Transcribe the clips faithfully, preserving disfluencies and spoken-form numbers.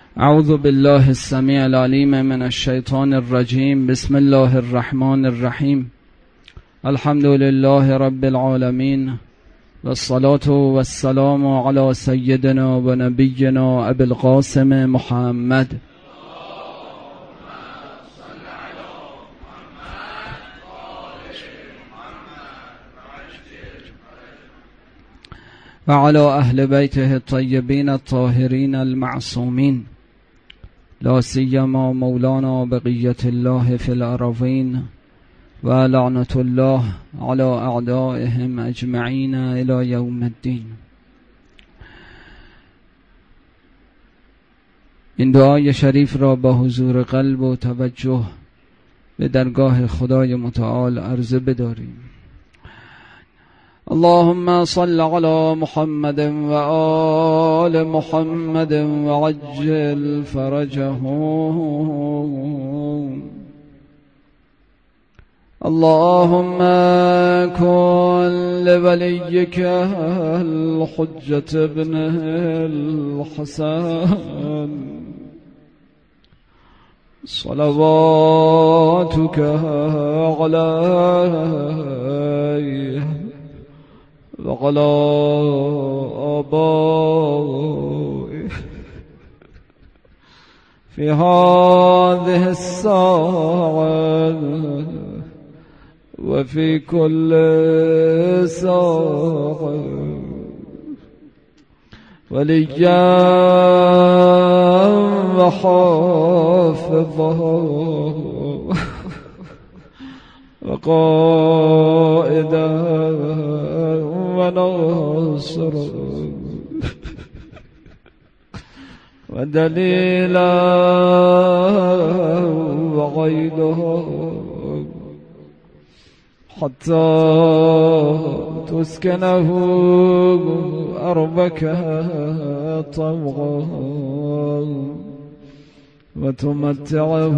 اعوذ بالله السمیع العلیم من الشیطان الرجیم. بسم الله الرحمن الرحیم. الحمد لله رب العالمین والصلاة والسلام علی سیدنا و نبینا ابی القاسم محمد و علی اهل بیته الطیبین الطاهرین المعصومین، لا سیما مولانا بقیة الله فی الأرضین و لعنة الله علی اعدائهم اجمعین الی یوم الدین. این دعای شریف را با حضور قلب و توجه به درگاه خدای متعال عرضه بداریم. اللهم صل على محمد و آل محمد و عجل فرجهم. اللهم كن لوليك الحجة ابن الحسن صلواتك عليه وعلى آبائه في هذه الساعة وفي كل ساعة وليا وحافظا وقائدا وناصرا ودليلا وغيدا حتى تسكنه أرضك طوعا وتمتعه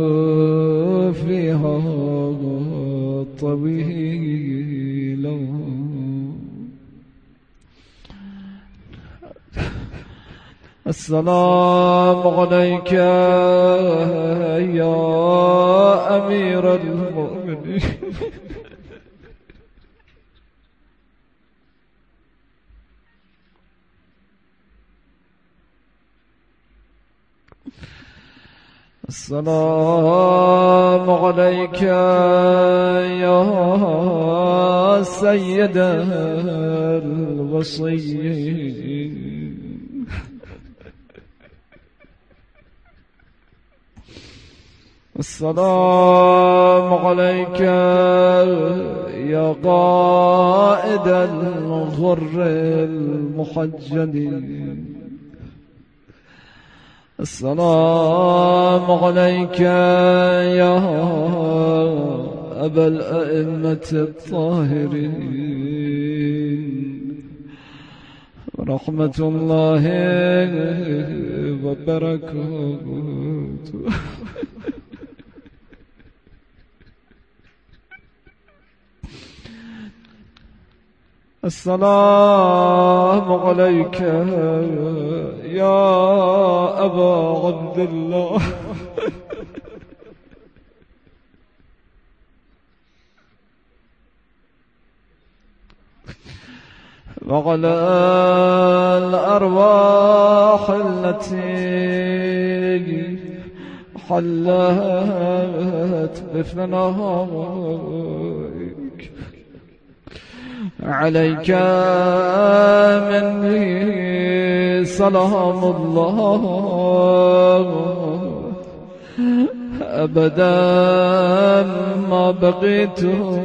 فيها طويلا. السلام عليك يا أمير المؤمنين السلام عليك يا سيد الوصيين السلام عليك يا قائد الغر المحجلين السلام عليك يا أبا الأئمة الطاهرين رحمة الله وبركاته. السلام عليك يا أبا عبد الله وعلى الأرواح التي حلت بفنائك عليك مني سلام الله أبدا ما بقيت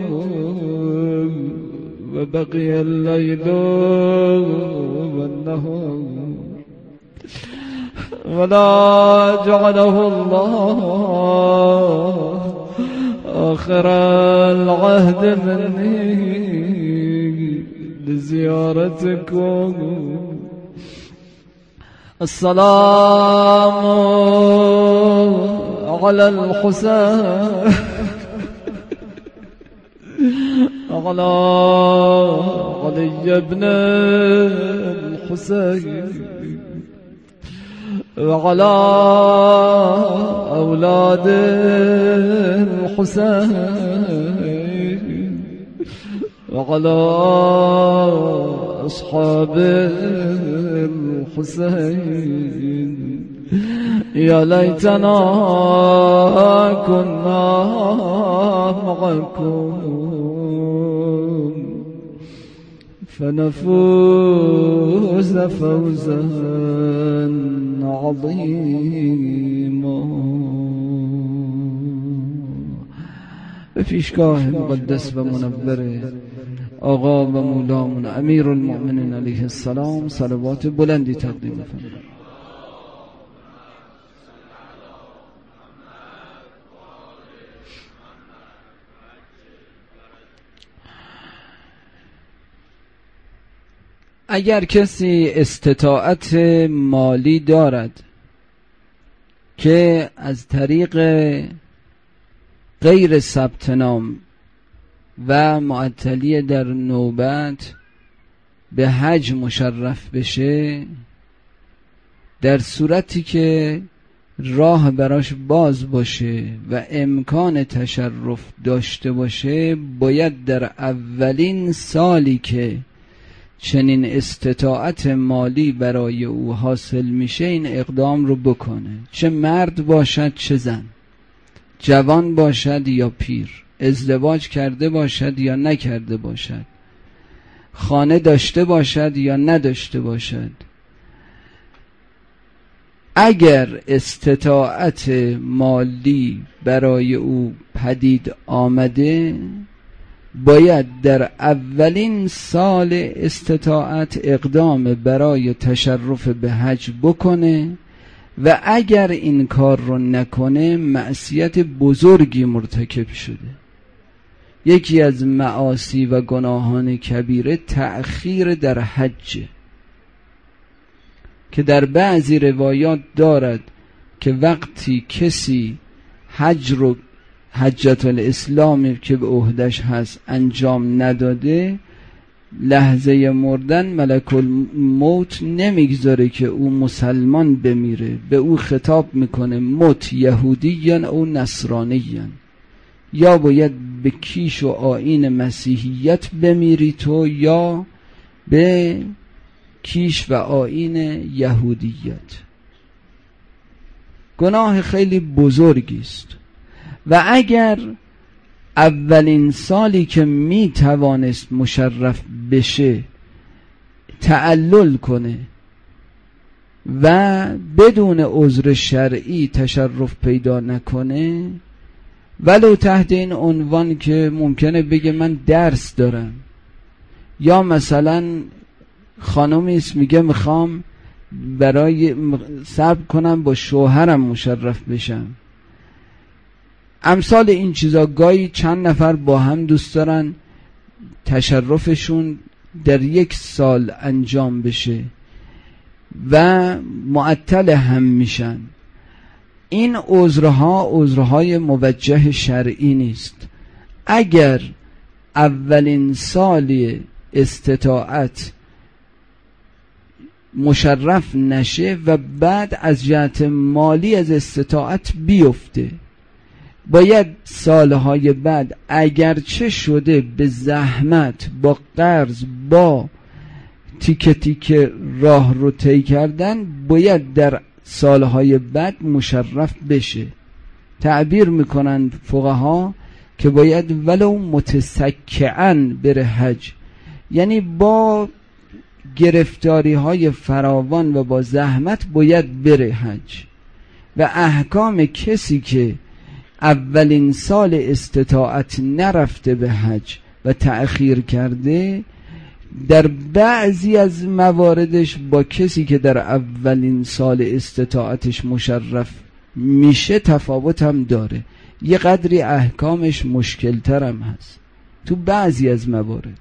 وبقي الليل والنهار ولا جعله الله آخر العهد مني لزيارتكم. السلام على الحسين على علي بن الحسين وعلى أولاد الحسين وعلى أصحاب الحسين يا ليتنا كنا معكم فنفوز فوزا عظيما. به پیشگاه مقدس و منور آقا و مولامون امیر المؤمنین علیه السلام صلوات بلندی تقدیم فرمایید. اگر کسی استطاعت مالی دارد که از طریق غیر ثبت نام و معطلی در نوبت به حج مشرف بشه، در صورتی که راه براش باز باشه و امکان تشرف داشته باشه، باید در اولین سالی که چنین استطاعت مالی برای او حاصل میشه این اقدام رو بکنه، چه مرد باشد چه زن، جوان باشد یا پیر، ازدواج کرده باشد یا نکرده باشد، خانه داشته باشد یا نداشته باشد. اگر استطاعت مالی برای او پدید آمده، باید در اولین سال استطاعت اقدام برای تشرف به حج بکنه و اگر این کار رو نکنه معصیت بزرگی مرتکب شده. یکی از معاصی و گناهان کبیره تأخیر در حج که در بعضی روایات دارد که وقتی کسی حج رو حجت الاسلامی که به عهدش هست انجام نداده، لحظه مردن ملک الموت نمیگذاره که او مسلمان بمیره، به او خطاب میکنه مت یهودیان او نصرانیان، یا باید به کیش و آیین مسیحیت بمیری تو یا به کیش و آیین یهودیت. گناه خیلی بزرگی است و اگر اولین سالی که می توانست مشرف بشه تعلل کنه و بدون عذر شرعی تشرف پیدا نکنه، ولو تحت این عنوان که ممکنه بگه من درس دارم، یا مثلا خانمی است میگه میخوام برای صبر کنم با شوهرم مشرف بشم، امثال این چیزا گاهی چند نفر با هم دوست دارن تشرفشون در یک سال انجام بشه و معطل هم میشن. این عذرها عذرهای موجه شرعی نیست. اگر اولین سال استطاعت مشرف نشه و بعد از جهت مالی از استطاعت بیفته، باید سالهای بعد اگرچه شده به زحمت، با قرض، با تیکه تیکه راه رو طی کردن، باید در سالهای بعد مشرف بشه. تعبیر میکنند فقها که باید ولو متسکعاً بره حج، یعنی با گرفتاری های فراوان و با زحمت باید بره حج. و احکام کسی که اولین سال استطاعت نرفته به حج و تأخیر کرده، در بعضی از مواردش با کسی که در اولین سال استطاعتش مشرف میشه تفاوت هم داره، یه قدری احکامش مشکلتر هم هست تو بعضی از موارد.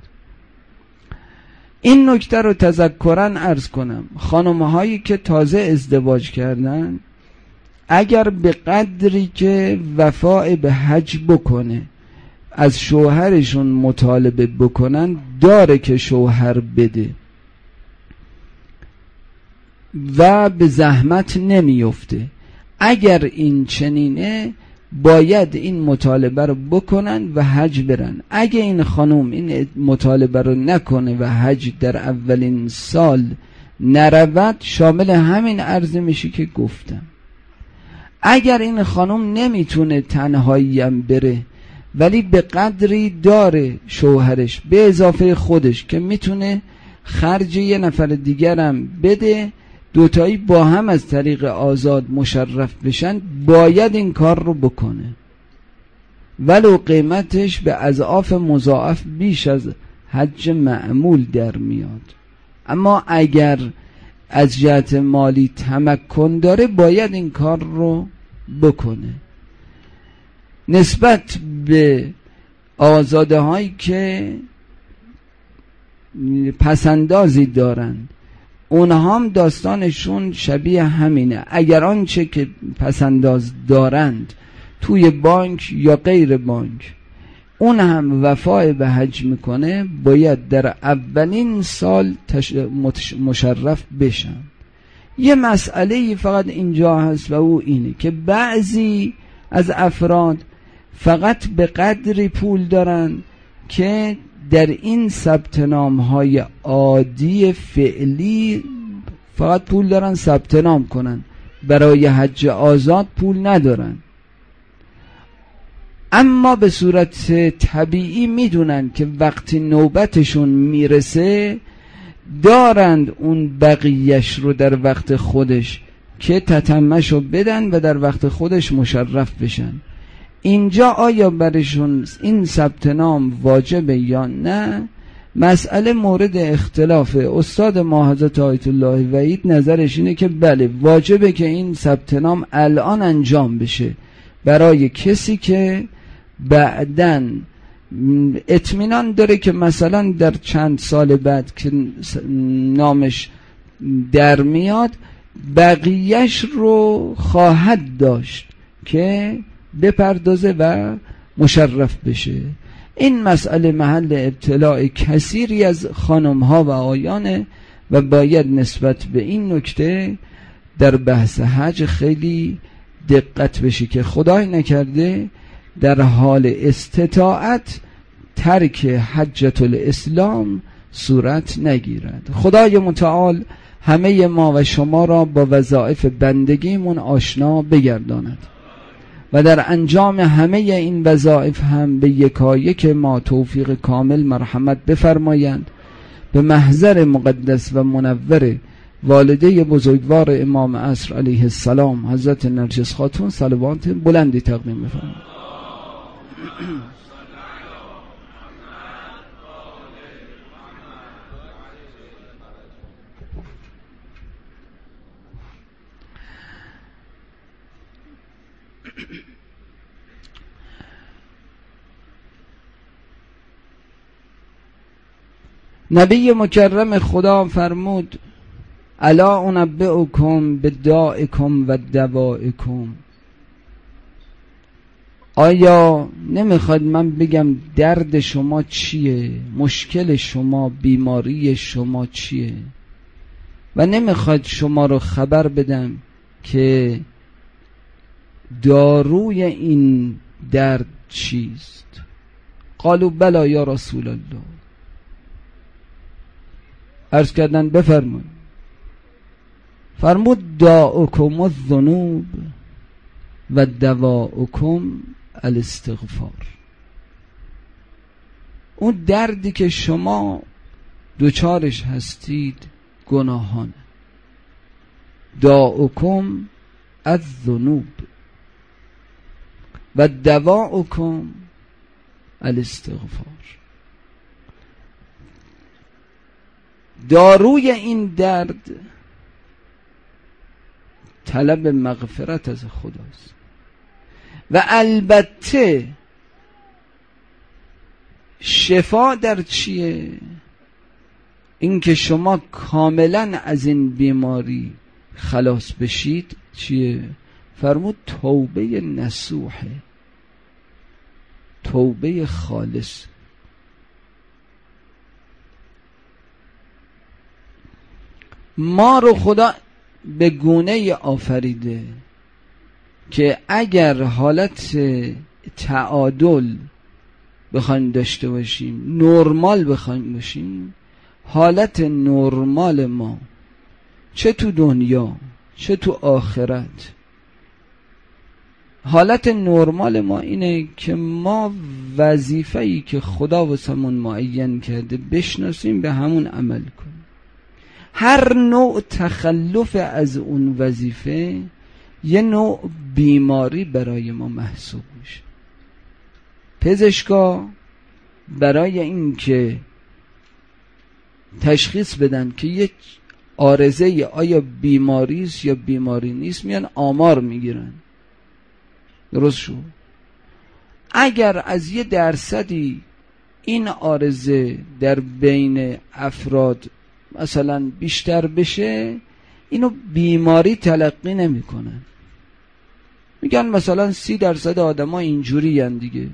این نکته رو تذکراً عرض کنم، خانم‌هایی که تازه ازدواج کردن اگر به قدری که وفاء به حج بکنه از شوهرشون مطالبه بکنن، داره که شوهر بده. و به زحمت نمیفته. اگر این چنینه باید این مطالبه رو بکنن و حج برن. اگه این خانوم این مطالبه رو نکنه و حج در اولین سال نرود، شامل همین عرض میشه که گفتم. اگر این خانوم نمیتونه تنهایی هم بره ولی به قدری داره شوهرش به اضافه خودش که میتونه خرج یه نفر دیگرم بده، دوتایی با هم از طریق آزاد مشرف بشن، باید این کار رو بکنه ولو قیمتش به اضعاف مضاعف بیش از حج معمول در میاد. اما اگر از جهت مالی تمکن داره باید این کار رو بکنه. نسبت به آزاده هایی که پسندازی دارن، اونها هم داستانشون شبیه همینه. اگر آنچه که پسنداز دارند توی بانک یا غیر بانک اون هم وفای به حج میکنه، باید در اولین سال مشرف بشن. یه مسئله فقط اینجا هست و او اینه که بعضی از افراد فقط به قدری پول دارن که در این ثبت نام های عادی فعلی فقط پول دارن ثبت نام کنن، برای حج آزاد پول ندارن. اما به صورت طبیعی میدونن که وقتی نوبتشون میرسه دارند اون بقیهش رو در وقت خودش که تتمشو بدن و در وقت خودش مشرف بشن. اینجا آیا برشون این ثبت نام واجبه یا نه؟ مسئله مورد اختلاف. استاد ما حضرت آیت الله وحید نظرش اینه که بله واجبه که این ثبت نام الان انجام بشه برای کسی که بعدن اطمینان داره که مثلا در چند سال بعد که نامش در میاد بقیهش رو خواهد داشت که بپردازه و مشرف بشه. این مسئله محل ابتلاع کثیری از خانم ها و آیانه و باید نسبت به این نکته در بحث حج خیلی دقت بشه که خدای نکرده در حال استطاعت ترک حجت الاسلام صورت نگیرد. خدای متعال همه ما و شما را با وظایف بندگیمون آشنا بگرداند و در انجام همه این وظایف هم به یکایک ما توفیق کامل مرحمت بفرمایند. به محضر مقدس و منور والده بزرگوار امام عصر علیه السلام حضرت نرجس خاتون صلوات بلندی تقدیم بفرمایید. نبی مکرم خدا فرمود الا انبئکم بدائکم و دوائکم. آیا نمیخواد من بگم درد شما چیه، مشکل شما، بیماری شما چیه، و نمیخواد شما رو خبر بدم که داروی این درد چیست؟ قالوا بلا یا رسول الله. عرض کردن بفرمایید. فرمود داؤکم الذنوب و دواؤکم الاستغفار. اون دردی که شما دوچارش هستید گناهانه. داؤکم الذنوب و دواؤکم الاستغفار. داروی این درد طلب مغفرت از خداست و البته شفا در چیه؟ این که شما کاملا از این بیماری خلاص بشید چیه؟ فرمود توبه نصوحه، توبه خالص. ما رو خدا به گونه آفریده که اگر حالت تعادل بخوایم داشته باشیم، نرمال بخوایم باشیم، حالت نرمال ما چه تو دنیا چه تو آخرت، حالت نرمال ما اینه که ما وظیفه‌ای که خدا واسمون معین کرده بشناسیم، به همون عمل کنیم. هر نوع تخلف از اون وظیفه یه نوع بیماری برای ما محسوب میشه. پزشکا برای این که تشخیص بدن که یک عارضه یا آیا بیماری است یا بیماری نیست، میان آمار میگیرن. درست شو؟ اگر از یه درصدی این عارضه در بین افراد مثلا بیشتر بشه، اینو بیماری تلقی نمی کنن. میگن مثلا سی درصد آدم ها اینجوری هن دیگه.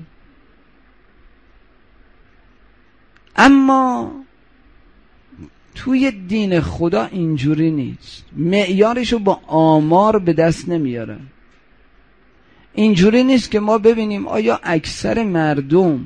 اما توی دین خدا اینجوری نیست. معیارشو با آمار به دست نمیارن. اینجوری نیست که ما ببینیم آیا اکثر مردم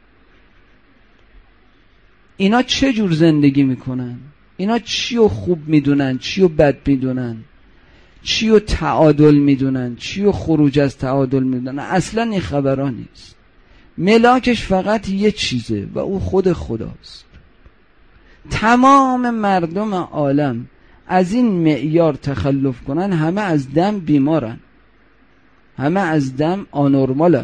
اینا چه جور زندگی میکنن، اینا چیو خوب میدونن، چیو بد میدونن، چیو تعادل میدونن، چیو خروج از تعادل میدونن. اصلا این خبرها نیست. ملاکش فقط یه چیزه و او خود خداست. تمام مردم عالم از این معیار تخلف کنن، همه از دم بیمارن، همه از دم آنورمالن.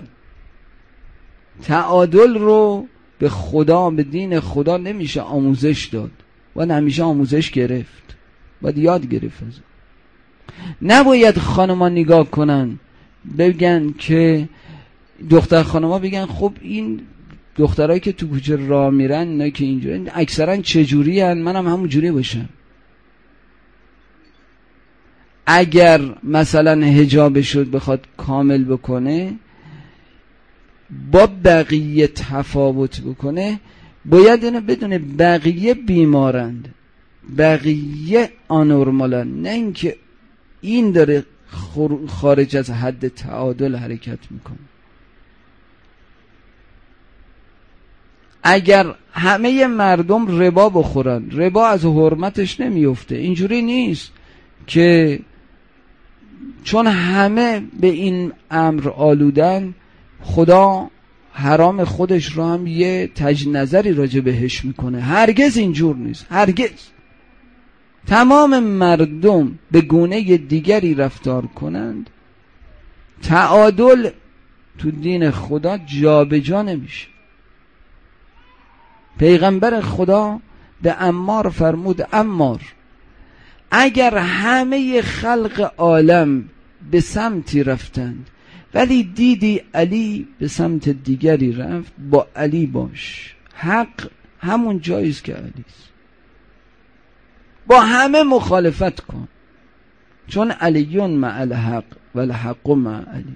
تعادل رو به خدا، به دین خدا نمیشه آموزش داد، باید همیشه آموزش گرفت، باید یاد گرفت. از نباید خانما نگاه کنن بگن که دختر خانما بگن خب این دخترایی که تو کوچه راه میرن اینا که اینجوری اکثرا چجوری هن، منم همون جوری باشم. اگر مثلا حجابش رو بخواد کامل بکنه، با بقیه تفاوت بکنه، باید اینو بدونه بقیه بیمارند، بقیه آنورمالن، نه اینکه این داره خارج از حد تعادل حرکت میکنه. اگر همه مردم ربا بخورن، ربا از حرمتش نمیفته. اینجوری نیست که چون همه به این امر آلودن خدا حرام خودش رو هم یه تج نظری راجع بهش میکنه. هرگز اینجور نیست، هرگز. تمام مردم به گونه دیگری رفتار کنند، تعادل تو دین خدا جابجا نمیشه. پیغمبر خدا به عمار فرمود عمار اگر همه خلق عالم به سمتی رفتند ولی دیدی علی به سمت دیگری رفت، با علی باش. حق همون جاییست که علیست. با همه مخالفت کن، چون علیون مع الحق و الحق مع علی.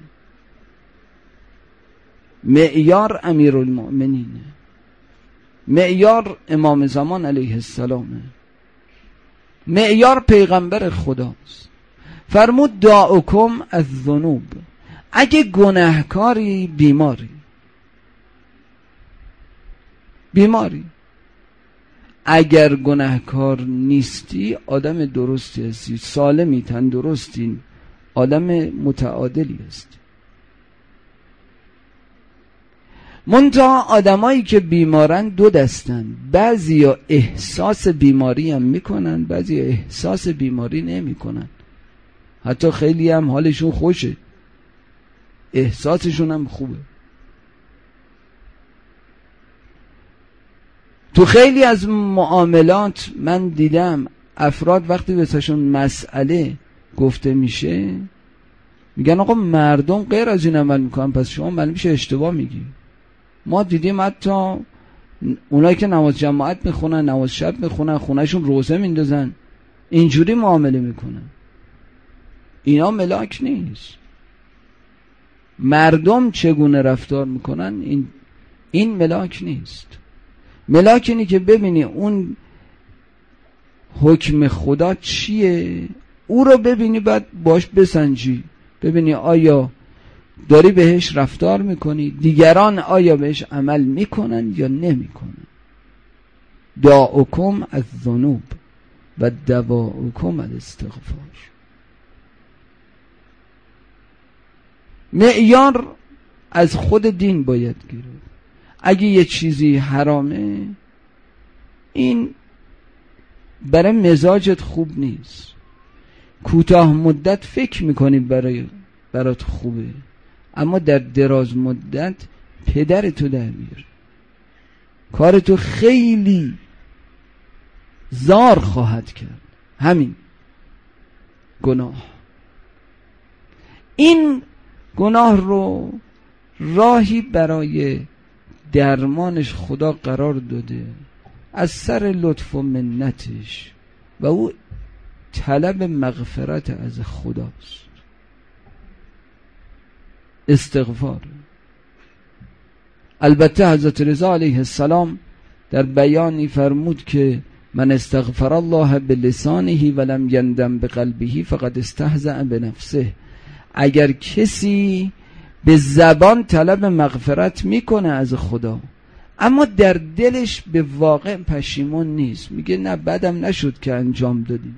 معیار امیرالمؤمنینه، معیار امام زمان علیه السلامه، معیار پیغمبر خداست. فرمود داؤکم الذنوب، اگه گناهکاری بیماری بیماری اگر گناهکار نیستی آدم درستی هستی، سالمی، تندرستی، آدم متعادلی هستی. منتها آدمایی که بیمارن دو دستن، بعضی ها احساس بیماری هم میکنن، بعضی ها احساس بیماری نمیکنن. حتی خیلی هم حالشون خوشه، احساسشون هم خوبه. تو خیلی از معاملات من دیدم افراد وقتی بهشون مسئله گفته میشه میگن آقا مردم غیر از این عمل میکنن، پس شما معلوم میشه اشتباه میگی. ما دیدیم حتی اونایی که نماز جماعت میخونن، نماز شب میخونن، خونهشون روزه میندازن، اینجوری معامله میکنن. اینا ملاک نیست. مردم چگونه رفتار میکنن این این ملاک نیست. ملاک اینی که ببینی اون حکم خدا چیه، او رو ببینی، بعد باش بسنجی، ببینی آیا داری بهش رفتار میکنی، دیگران آیا بهش عمل میکنن یا نمیکنن. داؤکم الذنوب و دواؤکم الاستغفار. معیار از خود دین باید گیره. اگه یه چیزی حرامه، این برای مزاجت خوب نیست، کوتاه مدت فکر میکنی برای برات خوبه، اما در دراز مدت پدر تو در میاره، کار تو خیلی زار خواهد کرد. همین گناه، این گناه رو راهی برای درمانش خدا قرار داده از سر لطف و منتش، و او طلب مغفرت از خداست. استغفار. البته حضرت رضا علیه السلام در بیانی فرمود که من استغفر الله بلسانه ولم یندم بقلبه فقد استهزأ بنفسه. اگر کسی به زبان طلب مغفرت میکنه از خدا، اما در دلش به واقع پشیمون نیست، میگه نه بدم نشد که انجام دادیم.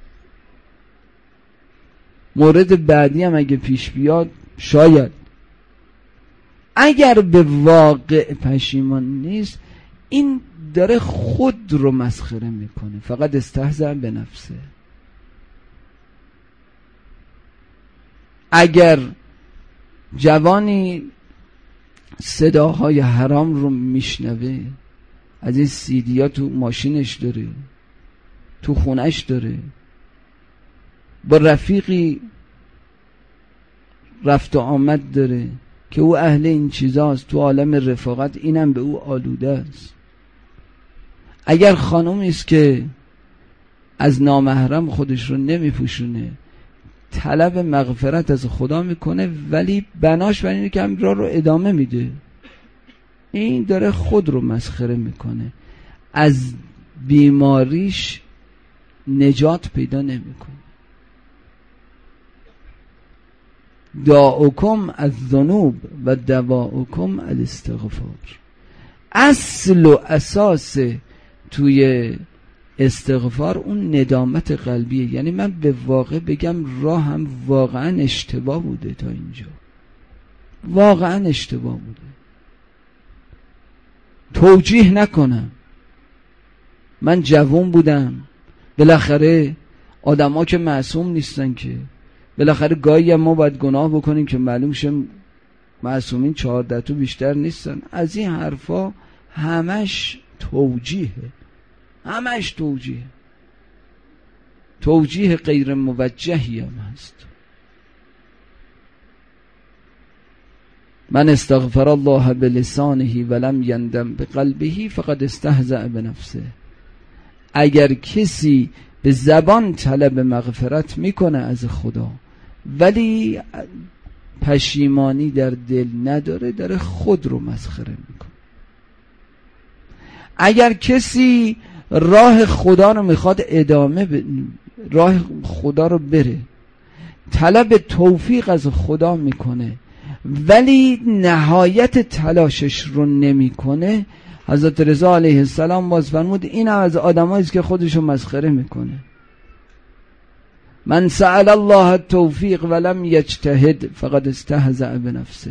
مورد بعدی هم اگه پیش بیاد شاید، اگر به واقع پشیمان نیست، این داره خود رو مسخره میکنه، فقط استهزأ به نفسه. اگر جوانی صداهای حرام رو میشنوه، از این سیدی ها تو ماشینش داره، تو خونش داره، با رفیقی رفت و آمد داره که او اهل این چیزاست، تو عالم رفاقت اینم به او آلوده است. اگر خانومی است که از نامحرم خودش رو نمیپوشونه، طلب مغفرت از خدا میکنه، ولی بناش بر اینه که هم راه رو ادامه میده، این داره خود رو مسخره میکنه، از بیماریش نجات پیدا نمیکنه. داؤکم الذنوب و دواؤکم الاستغفار. اصل و اساس توی استغفار اون ندامت قلبیه. یعنی من به واقع بگم راهم واقعا اشتباه بوده، تا اینجا واقعا اشتباه بوده، توجیه نکنم. من جوان بودم، بالاخره آدم ها که معصوم نیستن که، بالاخره گاهی هم ما باید گناه بکنیم که معلوم شه معصومین چهارده تا بیشتر نیستن. از این حرفا همش توجیهه، همش توجیه، توجیه غیر موجهی هم هست. من استغفر الله بلسانه ولم یندم بقلبه فقد استهزأ بنفسه. اگر کسی به زبان طلب مغفرت میکنه از خدا ولی پشیمانی در دل نداره، داره خود رو مسخره میکنه. اگر کسی راه خدا رو میخواد ادامه ب... راه خدا رو بره، طلب توفیق از خدا میکنه ولی نهایت تلاشش رو نمیکنه، حضرت رضا علیه السلام باز فرمود این هم از آدمایی است که خودشو مسخره میکنه. من سأل الله التوفیق ولم یجتهد فقد استهزأ بنفسه.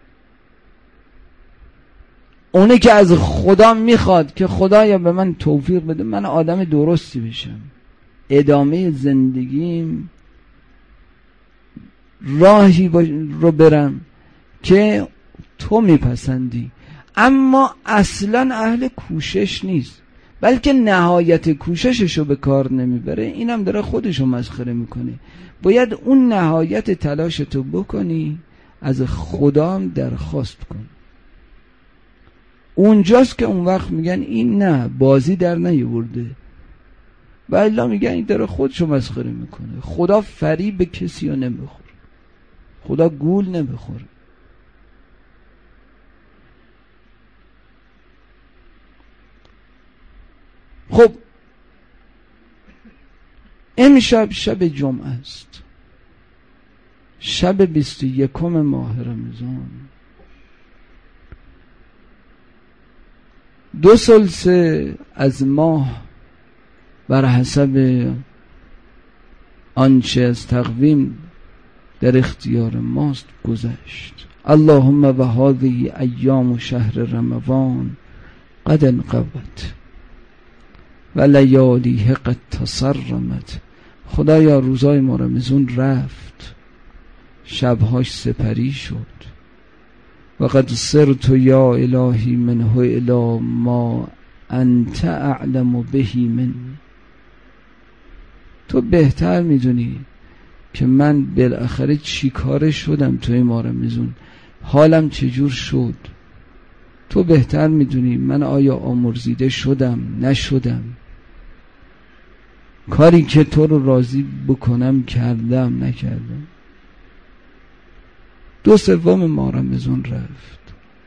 اونه که از خدا میخواد که خدایا به من توفیق بده، من آدم درستی بشم، ادامه زندگیم راهی رو برم که تو میپسندی، اما اصلا اهل کوشش نیست، بلکه نهایت کوشششو به کار نمیبره، اینم داره خودشو مسخره میکنه. باید اون نهایت تلاشتو بکنی، از خدا هم درخواست کن. اونجاست که اون وقت میگن این نه بازی در نیورده، و الا میگن این داره خودشو مسخره میکنه. خدا فریب کسی رو نمیخوره، خدا گول نمیخوره. خب امشب شب جمعه است، شب بیست و یکم ماه رمضان. دو ثلث از ماه بر حسب آنچه از تقویم در اختیار ماست گذشت. اللهم و هذه ایام شهر رمضان قد انقضت و لیالیه قد تصرمت. خدایا روزای ما رمضان رفت، شبهاش سپری شد. و قد صرت یا الهی منه الی ما انت اعلم بهی من. تو بهتر میدونی که من بالاخره چی کاره شدم توی ماه رمضان، حالم چجور شد. تو بهتر میدونی من آیا آمرزیده شدم نشدم، کاری که تو رو راضی بکنم کردم نکردم. دو سوم ماه رمضان رفت.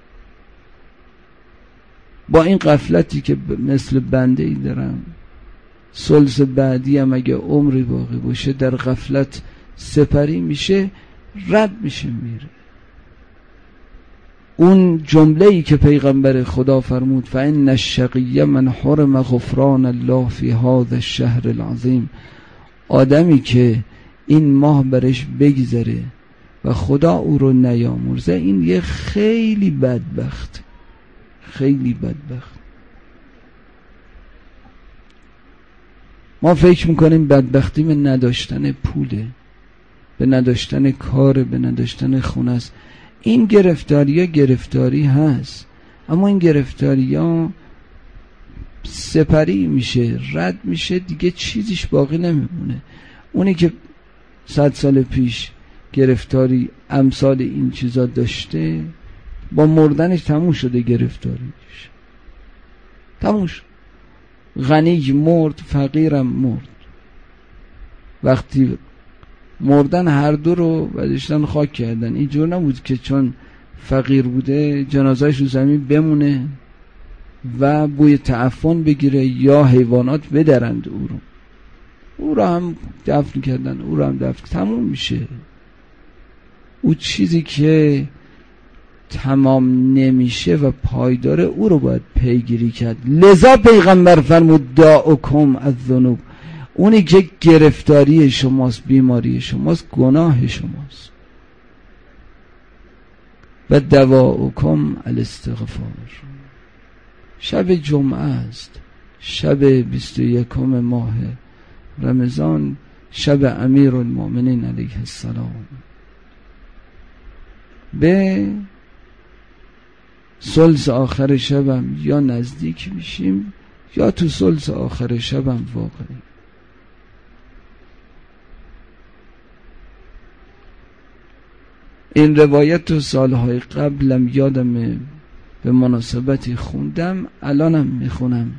با این غفلتی که مثل بنده ای دارم، ثلث بعدی هم اگه عمری باقی باشه در غفلت سپری میشه، رد میشه میره. اون جمله ای که پیغمبر خدا فرمود فإن الشقی من حرم غفران الله فی هذا الشهر العظیم، آدمی که این ماه برش بگذره و خدا او رو نیامرزه، این یه خیلی بدبخت، خیلی بدبخت. ما فکر میکنیم بدبختی به نداشتن پوله، به نداشتن کار، به نداشتن خونه است. این گرفتاری ها گرفتاری هست، اما این گرفتاری ها سپری میشه، رد میشه، دیگه چیزیش باقی نمیمونه. اونی که صد سال پیش گرفتاری امثال این چیزا داشته، با مردنش تموم شده گرفتاریش، تموم شد. غنی مرد، فقیرم مرد. وقتی مردن هر دو رو بعدشتن خاک کردن. اینجور نبود که چون فقیر بوده جنازهش رو زمین بمونه و بوی تعفن بگیره یا حیوانات بدرند او رو. او رو هم دفن کردن، او رو هم دفن، تموم میشه. او چیزی که تمام نمیشه و پایداره، او رو باید پیگیری کرد. لذا پیغمبر فرمود داؤکم الذنوب، اونی که گرفتاری شماست، بیماری شماست، گناه شماست. و دواؤکم الاستغفار. شب جمعه است، شب بیست و یکم ماه رمضان، شب امیر المؤمنین علیه السلام. به ثلث آخر شبم یا نزدیک میشیم یا تو ثلث آخر شبم واقعی. این روایت تو سالهای قبلم یادم به مناسبتی خوندم، الانم میخونم.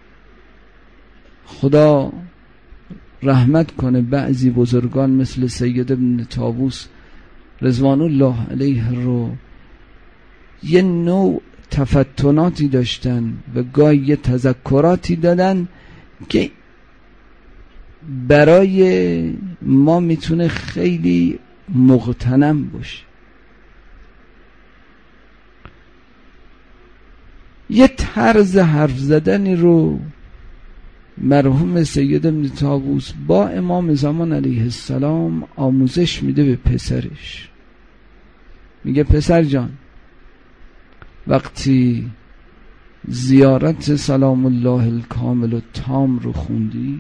خدا رحمت کنه بعضی بزرگان مثل سید ابن طاووس رضوان الله علیه رو، یه نوع تفتناتی داشتن و گاهی یه تذکراتی دادن که برای ما میتونه خیلی مغتنم باشه. یه طرز حرف زدنی رو مرحوم سید ابن طاووس با امام زمان علیه السلام آموزش میده به پسرش. میگه پسر جان، وقتی زیارت سلام الله الکامل و تام رو خوندی،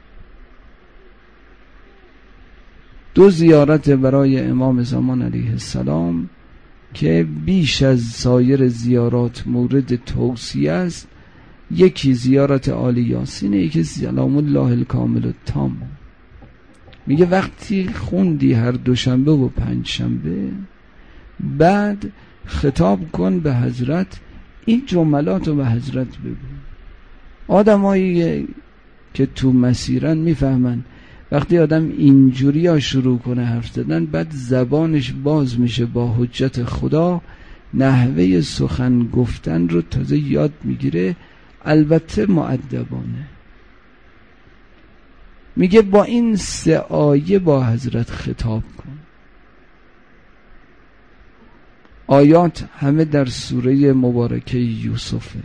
دو زیارت برای امام زمان علیه السلام که بیش از سایر زیارات مورد توصیه است، یکی زیارت آل یاسینه، یکی سلام الله الکامل و تام. میگه وقتی خوندی هر دوشنبه و پنج شنبه، بعد خطاب کن به حضرت، این جملات رو به حضرت بگو. آدمایی که تو مسیرن میفهمن وقتی آدم اینجوری ها شروع کنه حرف زدن، بعد زبانش باز میشه با حجت خدا، نحوه سخن گفتن رو تازه یاد میگیره، البته مؤدبانه. میگه با این سه آیه با حضرت خطاب کن. آیات همه در سوره مبارکه یوسفه.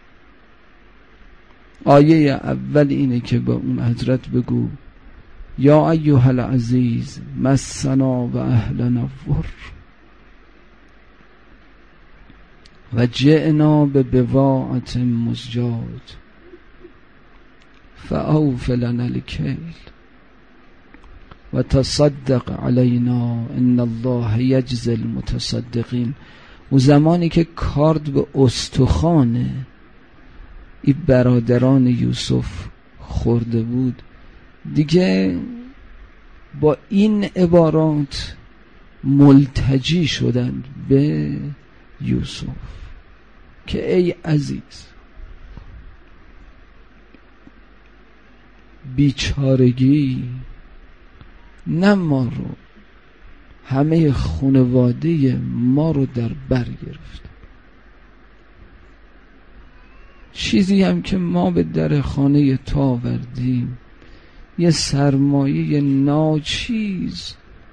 آیه اول اینه که با اون حضرت بگو یا ایها العزیز مسنا و اهلنا الضر و جئنا ببضاعة مزجاة فأوف لنا الكيل و تصدق علینا ان الله یجزی المتصدقین. و زمانی که کارد به استخوان این برادران یوسف خورده بود دیگه با این عبارات ملتجی شدند به یوسف که ای عزیز، بیچارگی نه ما رو، همه خانواده ما رو در بر گرفت. چیزی هم که ما به در خانه تو آوردیم یه سرمایه ناچیز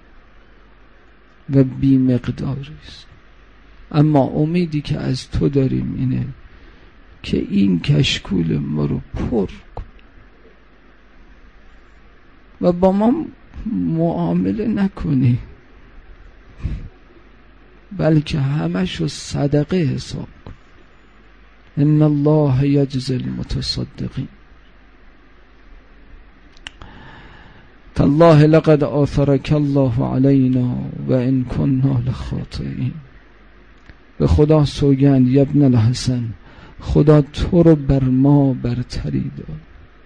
و بی مقداری است، اما امیدی که از تو داریم اینه که این کشکول ما رو پر کن و با ما معامله نکنی، بلکه همشو صدقه حساب کن. ان الله یجزی المتصدقین. تالله لقد آثرک الله علینا و ان كنا لخاطئین. به خدا سوگند یا ابن الحسن، خدا تو رو بر ما برتری داد،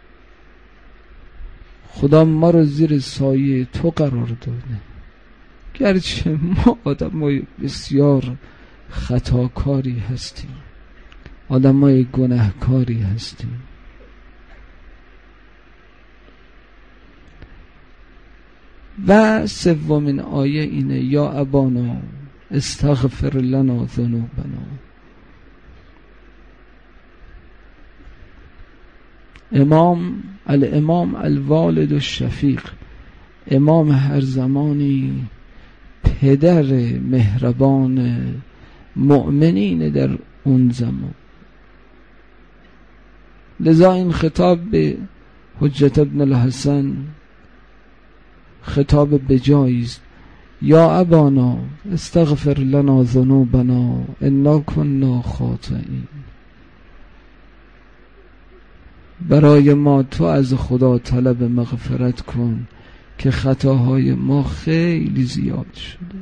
خدا ما رو زیر سایه تو قرار داده، گرچه ما آدمای بسیار خطاکاری هستیم، آدمای گناهکاری هستیم. و سومین آیه اینه یا ابانا استغفر لنا ذنوبنا. امام الامام الوالد الشفیق، امام هر زمانی، پدر مهربان مؤمنین در اون زمان. لذا این خطاب به حجت ابن الحسن خطاب بجایی است. یا ابانا استغفر لنا ذنوبنا انا كنا خاطئین. برای ما تو از خدا طلب مغفرت کن که خطاهای ما خیلی زیاد شده.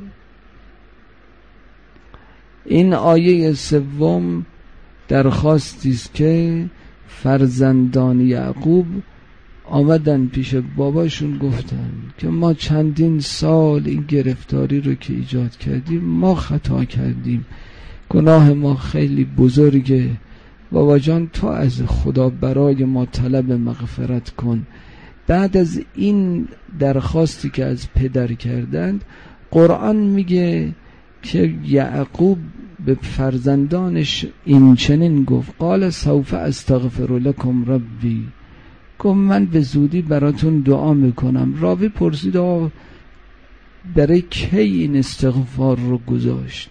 این آیه سوم درخواستی است که فرزندان یعقوب آمدن پیش باباشون گفتن که ما چندین سال این گرفتاری رو که ایجاد کردیم ما خطا کردیم، گناه ما خیلی بزرگه، بابا جان تو از خدا برای ما طلب مغفرت کن. بعد از این درخواستی که از پدر کردند، قرآن میگه که یعقوب به فرزندانش این چنین گفت قال سوف استغفر لکم ربی، گفت من به زودی براتون دعا میکنم. راوی پرسید آقا برای کی این استغفار رو گذاشت؟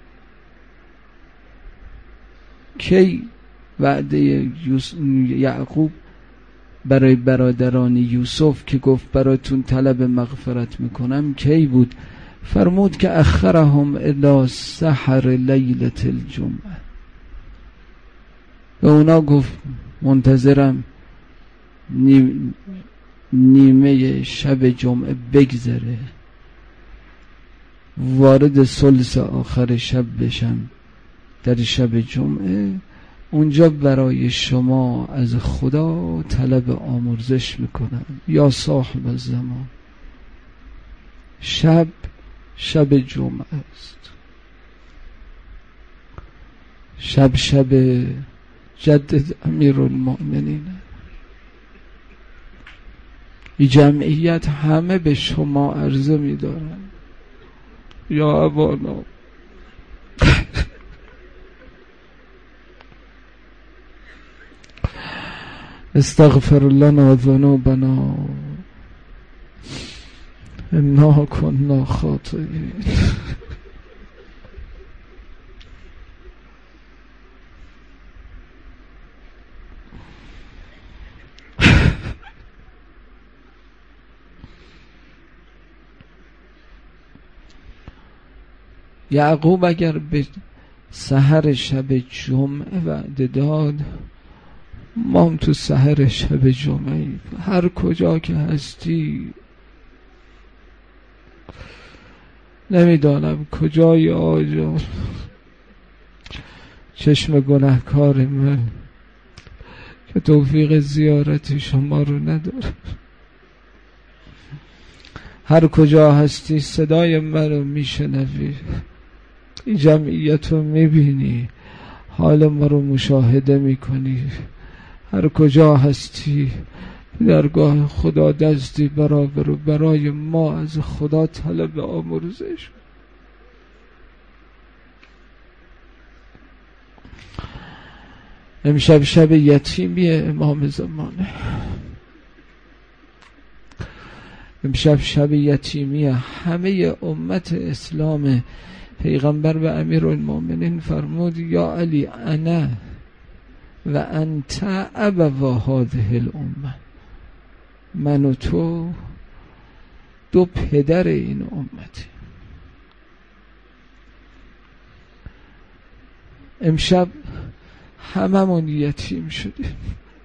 کی وعده یعقوب برای برادران یوسف که گفت براتون طلب مغفرت میکنم کی بود؟ فرمود که اخرهم الی سحر لیلة الجمعه. به اونا گفت منتظرم نیمه شب جمعه بگذره، وارد ثلث آخر شب بشم در شب جمعه، اونجا برای شما از خدا طلب آمرزش میکنم. یا صاحب الزمان، شب شب جمعه است، شب شب جدد امیر المؤمنین. این جمعیت همه به شما عرضه می‌دارن یا ابانا استغفر لنا ذنوبنا انا کنا خاطئین. یعقوب اگر به سحر شب جمعه وعده داد، ما هم تو سحر شب جمعه هر کجا که هستی، نمیدانم کجای آجال چشم گناهکار من که توفیق زیارت شما رو نداره، هر کجا هستی صدای من رو میشنوی، این جمعیت رو میبینی، حال ما رو مشاهده میکنی، هر کجا هستی درگاه خدا دستی برابر و برای ما از خدا طلب آمرزش. امشب شب یتیمی امام زمانه، امشب شب یتیمی همه امت اسلام. پیغمبر و امیرالمومنین فرمود یا علی انا و انت ابوا هذه الامه، من و تو دو پدر این امتی. امشب هممون یتیم شدیم.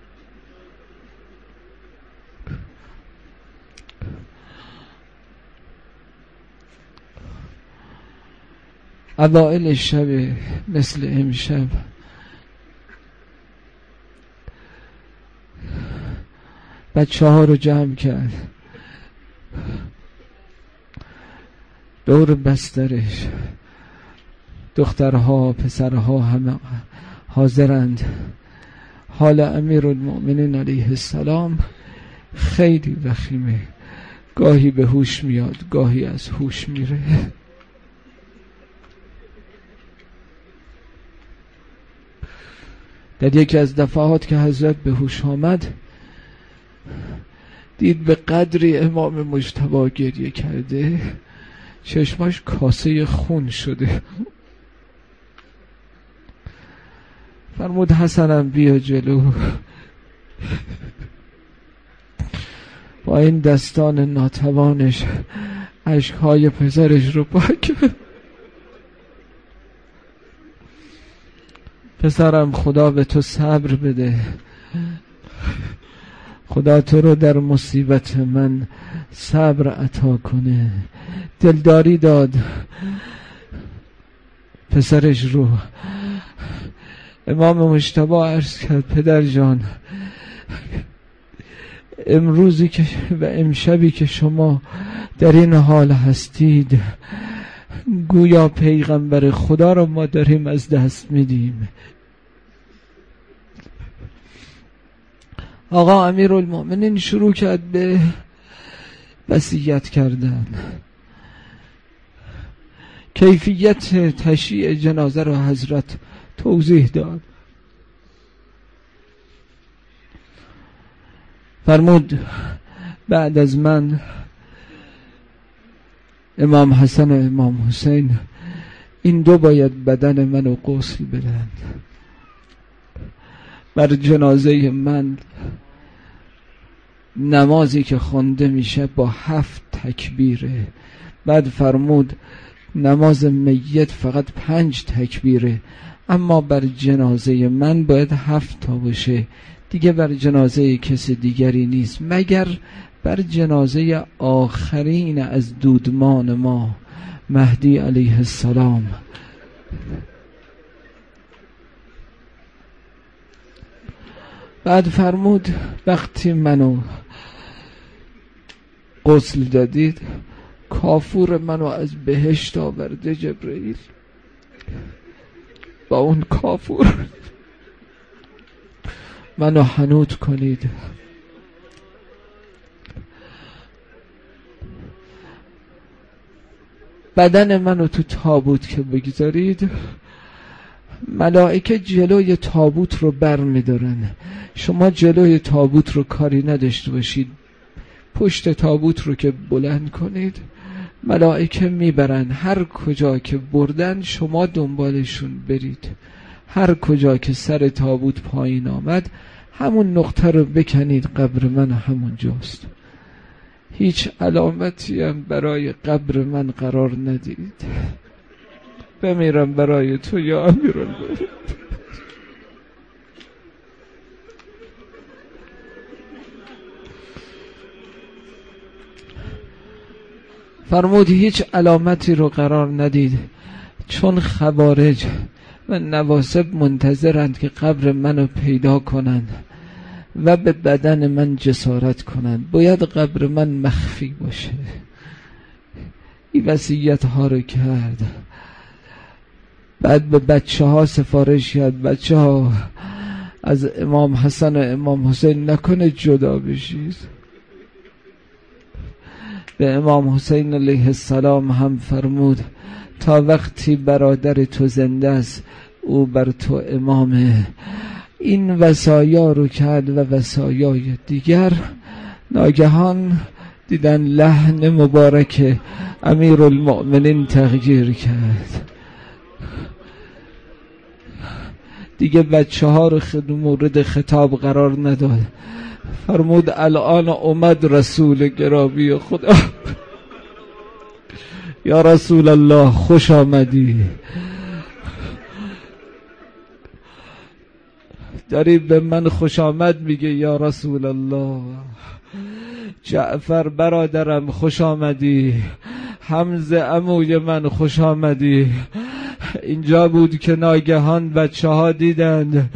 اوائل شب مثل امشب بچه ها رو جمع کرد دور بسترش، دخترها پسرها همه حاضرند. حال امیرالمومنین علیه السلام خیلی وخیمه، گاهی به هوش میاد گاهی از هوش میره. در یکی از دفعات که حضرت به هوش آمد، دید به قدری امام مجتبی گریه کرده چشماش کاسه خون شده. فرمود حسنم بیا جلو، با این دستان ناتوانش اشکهای پسرش رو پاک. پسرم خدا به تو صبر بده، خدا تو رو در مصیبت من صبر عطا کنه. دلداری داد پسرش رو. امام مجتبی عرض کرد پدر جان، امروزی که و امشبی که شما در این حال هستید، گویا پیغمبر خدا رو ما داریم از دست میدیم. آقا امیرالمومنین شروع کرد به وصیت کردن. کیفیت تشییع جنازه رو حضرت توضیح داد. فرمود بعد از من امام حسن و امام حسین این دو باید بدن منو غسل بدن. بر جنازه من نمازی که خونده میشه با هفت تکبیره. بعد فرمود نماز میت فقط پنج تکبیره، اما بر جنازه من باید هفت تا باشه. دیگه بر جنازه کسی دیگری نیست مگر بر جنازه آخرین از دودمان ما، مهدی علیه السلام. بعد فرمود وقتی منو غسل دادید، کافور منو از بهشت آورده جبرئیل، با اون کافور منو حنوط کنید. بدن منو تو تابوت که بگذارید، ملائکه جلوی تابوت رو بر می دارن. شما جلوی تابوت رو کاری نداشته باشید، پشت تابوت رو که بلند کنید ملائکه میبرن، هر کجا که بردن شما دنبالشون برید، هر کجا که سر تابوت پایین آمد همون نقطه رو بکنید، قبر من همون جاست. هیچ علامتی هم برای قبر من قرار ندید. بمیرم برای تو یا امیرالمومنین. فرمود هیچ علامتی رو قرار ندید، چون خوارج و نواصب منتظرند که قبر منو پیدا کنند و به بدن من جسارت کنند. باید قبر من مخفی باشه. این وصیت ها رو کرد. بعد به بچه ها سفارش کرد، بچه ها از امام حسن و امام حسین نکنه جدا بشید. به امام حسین علیه السلام هم فرمود تا وقتی برادر تو زنده است او بر تو امامه. این وصایا رو کرد و وصایای دیگر. ناگهان دیدن لحن مبارک امیرالمؤمنین تغییر کرد. دیگه بچه ها رو مورد خطاب قرار نداد. فرمود الان اومد رسول گرامی خدا. یا رسول الله خوش آمدی. داری به من خوش آمد میگه یا رسول الله. جعفر برادرم خوش آمدی. حمزه عموی من خوش آمدی. اینجا بود که ناگهان بچه ها دیدند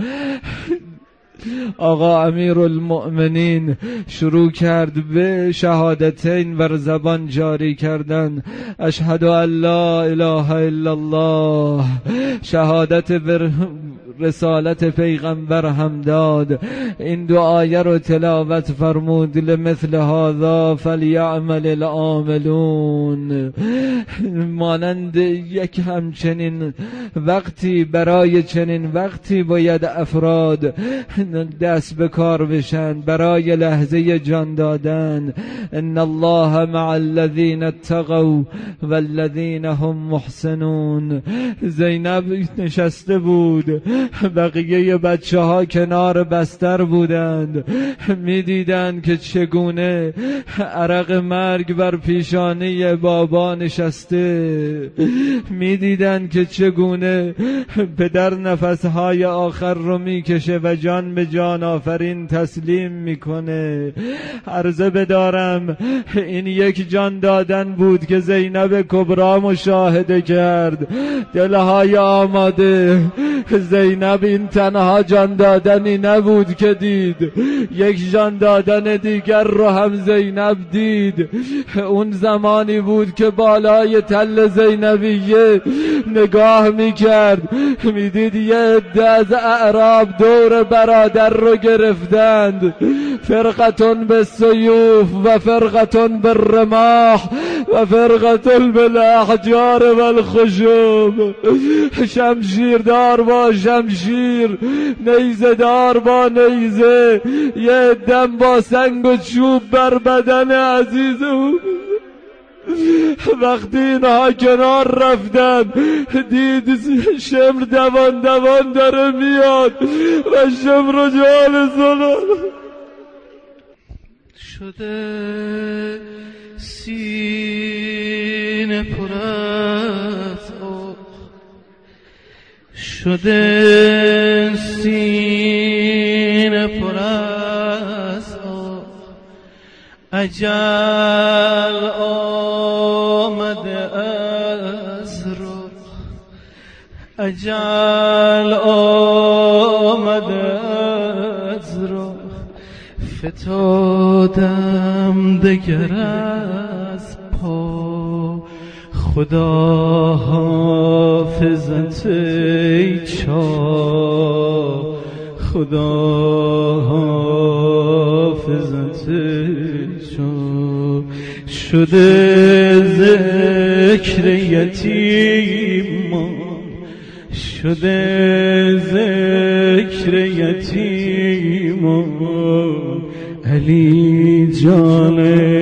آقا امیرالمؤمنین شروع کرد به شهادتین بر زبان جاری کردن. اشهد ان لا اله الا الله. شهادت بر رسالت پیغمبر هم داد. این دو آیه رو تلاوت فرمود. لمثل هذا فلیعمل العاملون. مانند یک همچنین وقتی، برای چنین وقتی باید افراد دست به کار بشن برای لحظه جان دادن. ان الله مع الذین اتقوا والذین هم محسنون. زینب نشسته بود، بقیه بچه ها کنار بستر بودند، میدیدند که چگونه عرق مرگ بر پیشانی بابا نشسته، میدیدند که چگونه پدر نفسهای آخر رو میکشه و جان به جان آفرین تسلیم میکنه. عرضه بدارم این یک جان دادن بود که زینب کبرا مشاهده کرد. دلهای آماده. زینب این تنها جان دادنی نبود که دید، یک جان دادن دیگر رو هم زینب دید. اون زمانی بود که بالای تل زینبیه نگاه میکرد، میدید یه عده از اعراب دور برادر رو گرفتند. فرقتون به سیوف و فرقتون به رماح و فرقتون به الاحجار و الخشوب. شمشیر دار با شمشیر، نیزه دار با نیزه، یه دم با سنگ و چوب بر بدن عزیز او. وقتی اینها کنار رفتن دید شمر دوان دوان داره میاد و شمر و جال زنان شده سینه پر از آب، شده سینه پر از آب. اجل آمده از رخ، اجل آمده از رخ. فتادم دگر از پا، خدا حافظت ای چا، خدا حافظت ای چا. شده ذکر یتیمان، شده ذکر یتیمان. علی جان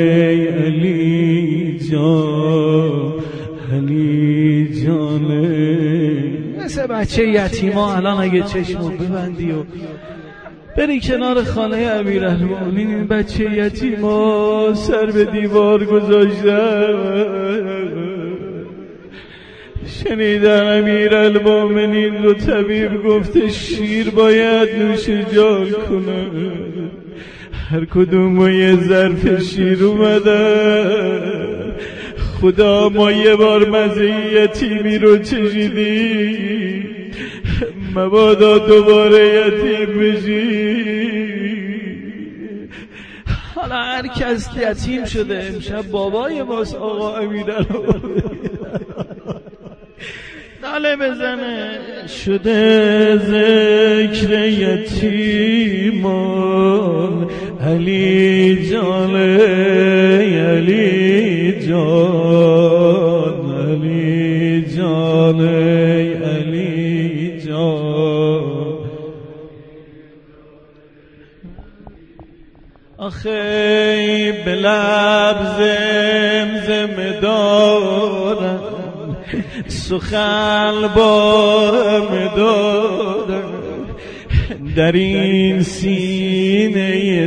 علی جان علی جان. مثل بچه یتیما الان اگه چشمو ببندی و بری کنار خانه امیرالمومنین، این بچه یتیما سر به دیوار گذاشتن، شنیدن امیرالمومنین رو طبیب گفته شیر باید نوش جان کنه، هر کدوم یه ظرف شیر اومدن. خدا ما یه بار مزه یتیمی رو چشیدی، مبادا دوباره یتیم بشی. حالا هر کس یتیم شده امشب بابای ماست آقا امیرالمومنین، ناله بزنه. شده ذکر یتیمان علی جان علی جان علی جان علی جان. آخه به لب زمزمه دارم، سخن با دارم، در این سینه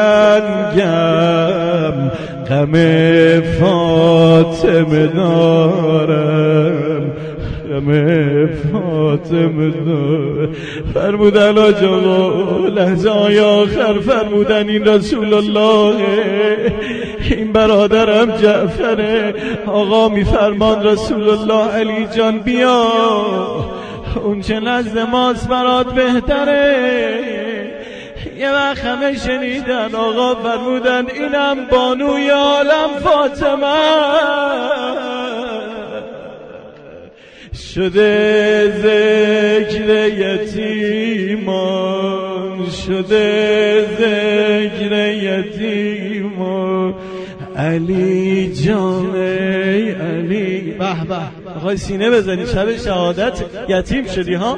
تنگم غم فاطمه دارم، غم فاطمه دارم. فرمودن آج آقا لحظه های آخر فرمودن این رسول الله، این برادرم جعفره. آقا میفرمان رسول الله علی جان بیا، اون چه نزد ماست برات بهتره. یه وقت همه شنیدن آقا فرمودن اینم بانوی عالم فاطمه. شده ذکر یتیمان، شده ذکر یتیمان علی جان علی. به به آقای سینه بزنی، شب شهادت یتیم شدی ها.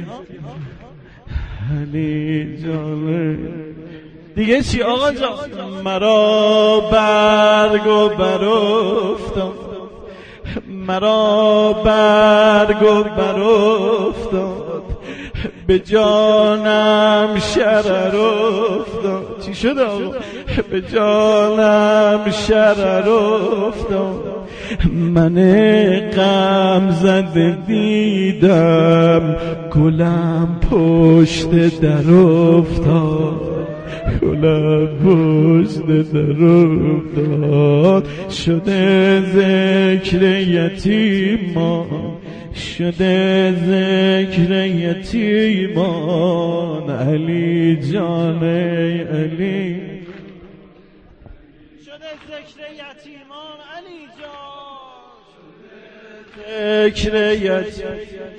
علی جان دیگه چی آقا جان؟ مرا برگ و برافتاد، مرا برگ و برافتاد، به جانم شرر افتاد. چی شد آقا؟ به جانم شرر افتاد، من غم زده دیدم گلم پشت در افتاد، گلم پشت در افتاد. شده ذکر یتیمان، شده ذکر یتیمان علی جان علی. شده ذکر یتیمان علی جان، ذکر یتیمان.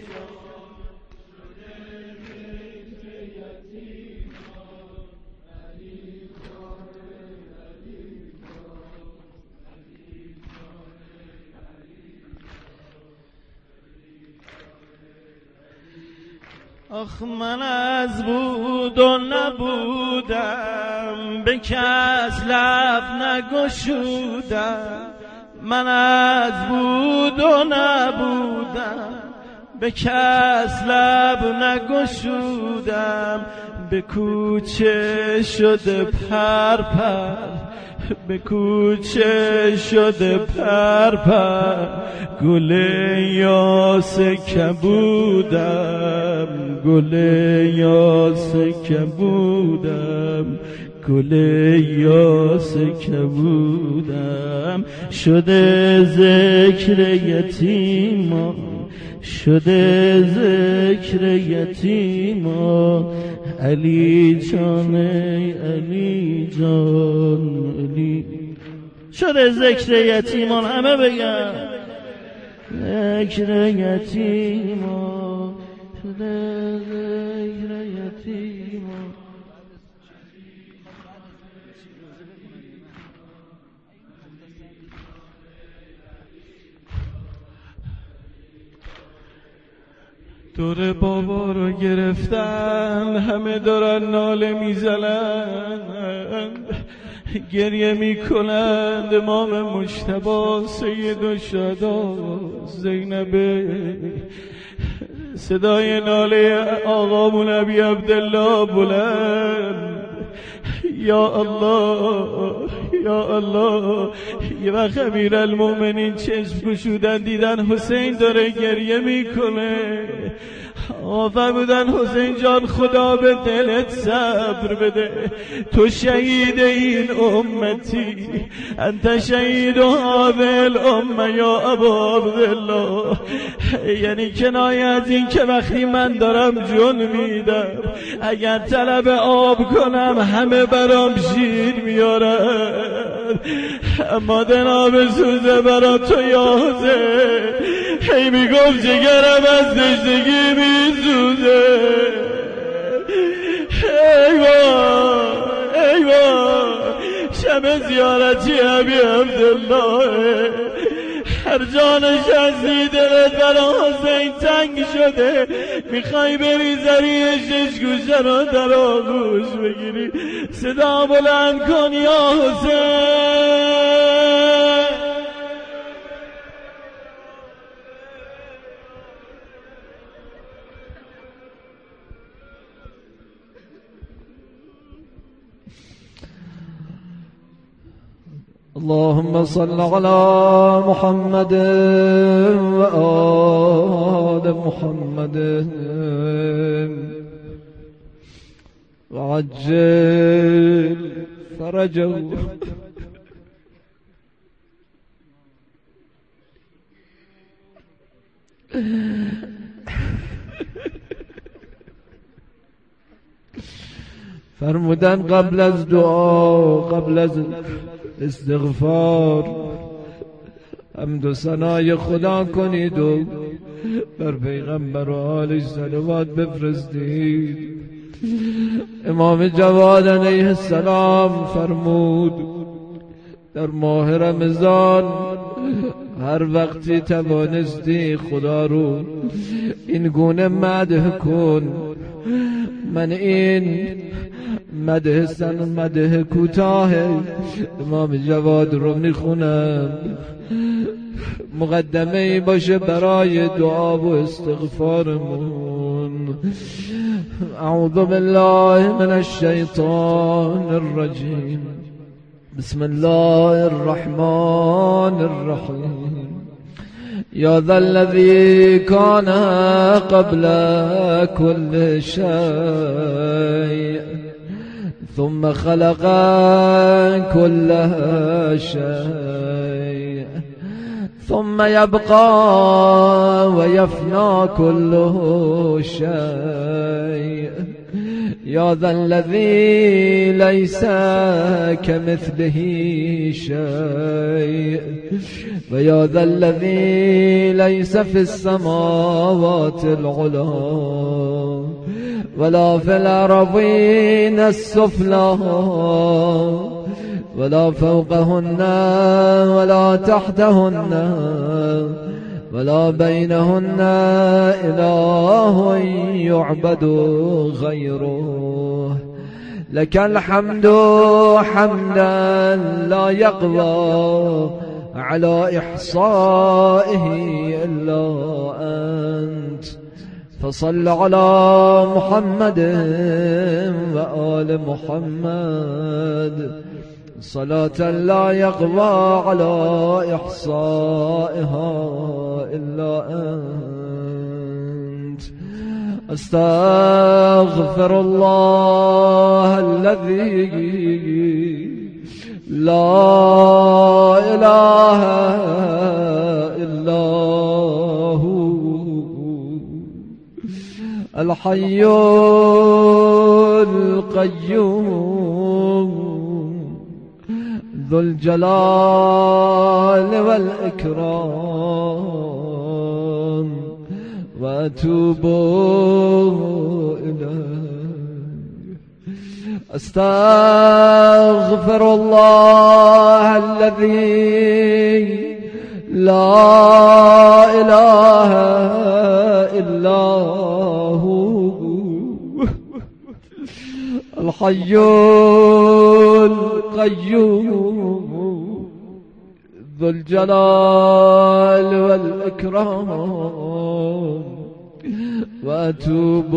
آخ من از بود و نبودم به کس لب نگشودم، من از بود و نبودم به کس لب نگشودم، به کوچه شده پر پر، به کوچه شده پر پر، گل یاس کبودم، گل یاس کبودم، گل یاس کبودم. شده ذکر یتیمان، شده ذکر یتیمان علی جان علی جان علی. شده ذکر یتیمان، همه بگن ذکر یتیمان، شده ذکر یتیمان. دور بابا رو گرفتن، همه دارن ناله میزنن، گریه میکنند. امام مجتبی سید الشهدا زینب، صدای ناله آقامون ابی عبدالله بلند، یا الله یا الله. یه وقت امیرالمومنین چشم گشودن دیدن حسین داره گریه میکنه. آفر بودن حسین جان خدا به دلت صبر بده، تو شهید این امتی، انت شهید و حاول امه یا ابا عبدالله. یعنی کنایه از این که وقتی من دارم جون میدم، اگر طلب آب کنم همه برام شیر میارن، اما دناب سوزه برا تو یا حسین. هی میگفت جگرم از دشتگی میسوزه. ای وای ای وای، شب زیارتی ابی عبدالله، هر جانش از دلت برا حسین تنگ شده، میخوای بری زری شش گوشه رو در آغوش بگیری، صدا بلند کن یا حسین. اللهم صل على محمد وآل محمد وعجل فرجه. فرمودن قبل از دعا، قبل از استغفار، حمد و ثنای خدا کنید و بر پیغمبر و آلش صلوات بفرستید. امام جواد علیه السلام فرمود در ماه رمضان هر وقتی توانستی خدا رو این گونه مدح کن. من این مده سن مده کوتاه امام جواد رو میخونم، مقدمه باشه برای دعا و استغفارمون. اعوذ بالله من الشیطان الرجیم، بسم الله الرحمن الرحیم. یا ذا الذی کان قبل كل شیء ثم خلق كل شيء ثم يبقى ويفنى كل شيء. يا ذا الذي ليس كمثله شيء، ويا ذا الذي ليس في السماوات العلى ولا في الأرضين السفلى ولا فوقهن ولا تحتهن ولا بينهن إله يعبد غيره. لك الحمد حمدا لا يقوى على إحصائه إلا أنت. فصل على محمد وآل محمد صلاة لا يقوى على إحصائها إلا أنت. أستغفر الله الذي لا إله إلا هو الحي القيوم ذو الجلال والإكرام، وأتوب إليه. أستغفر الله الذي لا إله إلا الحي القيوم ذو الجلال والإكرام وأتوب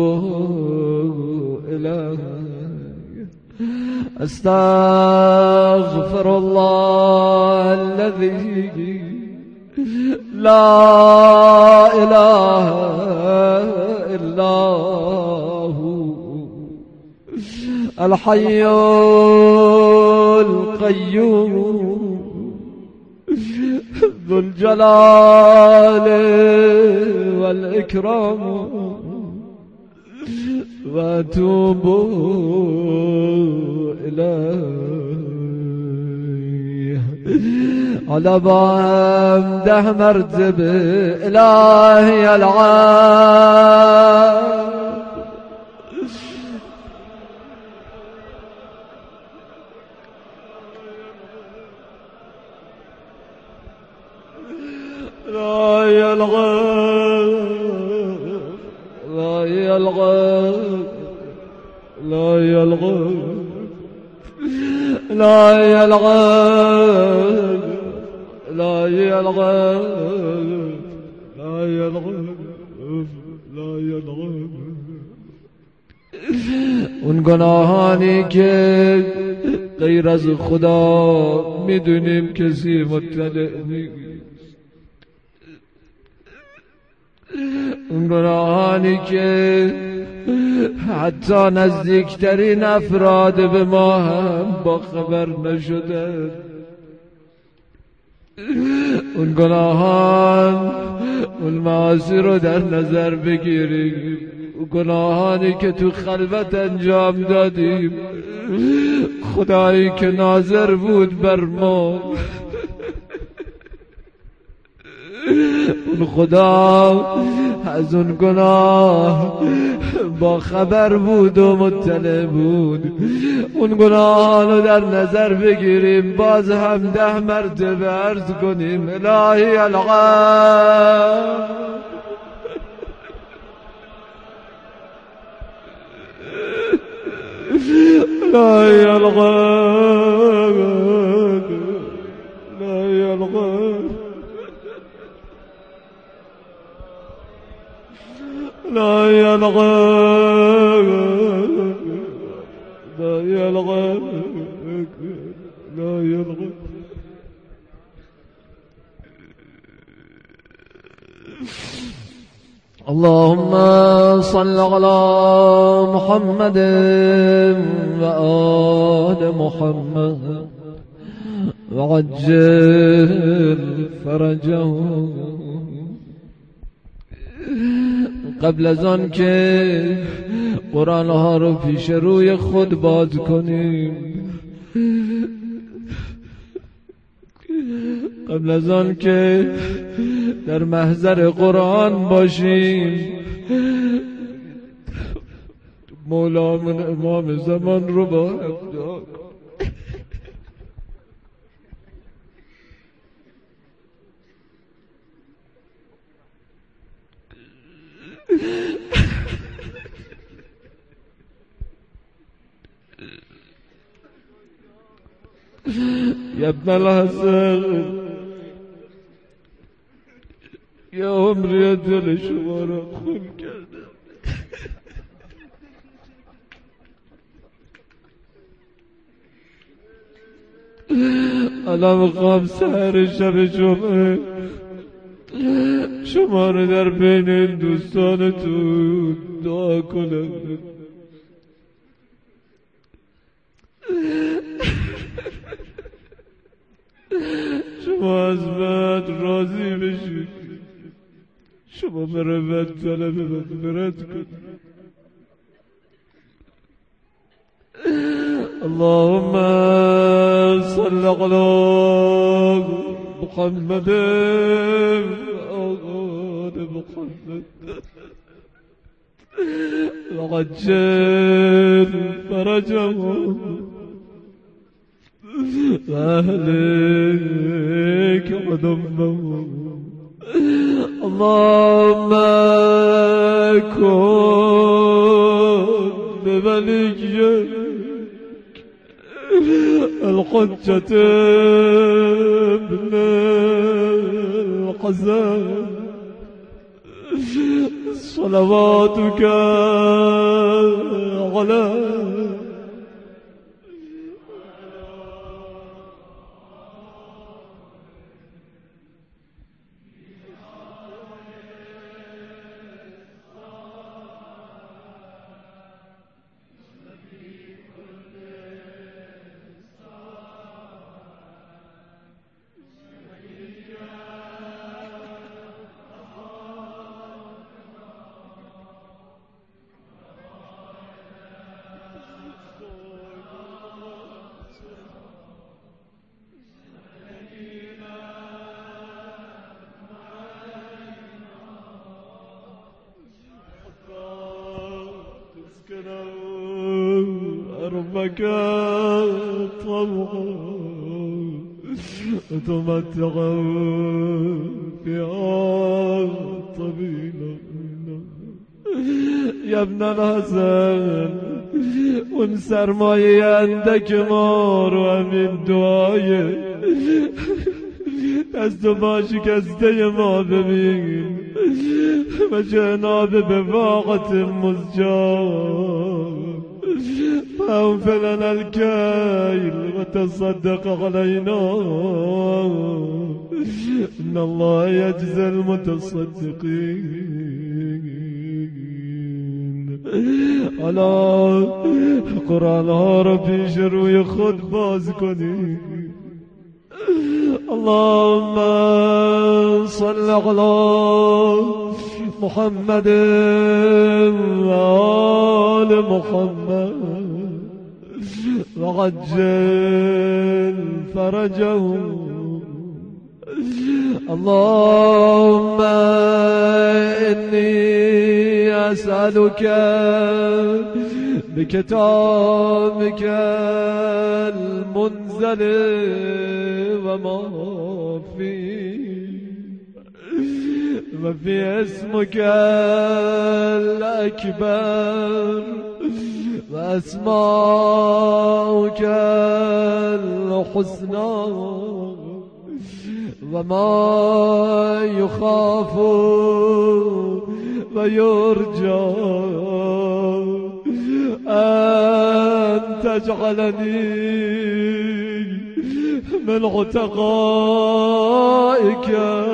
إليه أستغفر الله الذي لا إله إلا هو الحي القيوم ذو الجلال والإكرام وأتوب إليه على بامده مرتبة إلهي العالم لا يلغى لا يلغى لا يلغى لا يلغى لا يلغى لا يلغى لا يلغى اون گناهانی که غیر از خدا میدونیم کسی مطلع نیست، اون گناهانی که حتی نزدیکترین افراد به ما هم با خبر نشده، اون گناهان اون معاصی رو در نظر بگیریم، اون گناهانی که تو خلوت انجام دادیم، خدایی که ناظر بود بر ما، اون خدا از اون گناه با خبر بود و مطلع بود، اون گناه رو در نظر بگیریم، باز هم ده مرتبه عرض کنیم الهی الغفور الهی الغفور الهی الغفور لا يلغى لا يلغى لا يلغى اللهم صل على محمد وآل محمد وعجل فرجهم. قبل از آن که قرآن ها رو پیش روی خود باز کنیم، قبل از آن که در محضر قرآن باشیم، مولامون امام زمان رو با ابداع يا ابن الحسن يا عمري دل شما را خون کردم، الان میخوام سحر شب جمعه شما رو در بین این دوستانتون دعا کنم. شما از من راضی بشید، شما مروت طلب مغفرت کنید. اللهم صل على محمد وآل محمد وعجل فرجهم وأهلك وذنبهم. اللهم كن بولي الحجة ابن الحسن صلواتك عليه أربك طبعا وتمتع فيها طويلا يا ابن الحسن اون سرمایه اندک ما رو همین دعای دست و پا شکسته ما ببین و جناب به واقعت مزجار فاغفر لنا الكيل وتصدق علينا إن الله يجزي المتصدقين. حالا قرآن ها رو پیش روی خود باز کنی. اللهم صل على محمد وآل محمد وعجل فرجهم. اللهم إني أسألك بكتابك المنزل وما فيه وفي اسمك الأكبر وأسماؤك الحسنى وما يخاف ويرجى أن تجعلني من عتقائك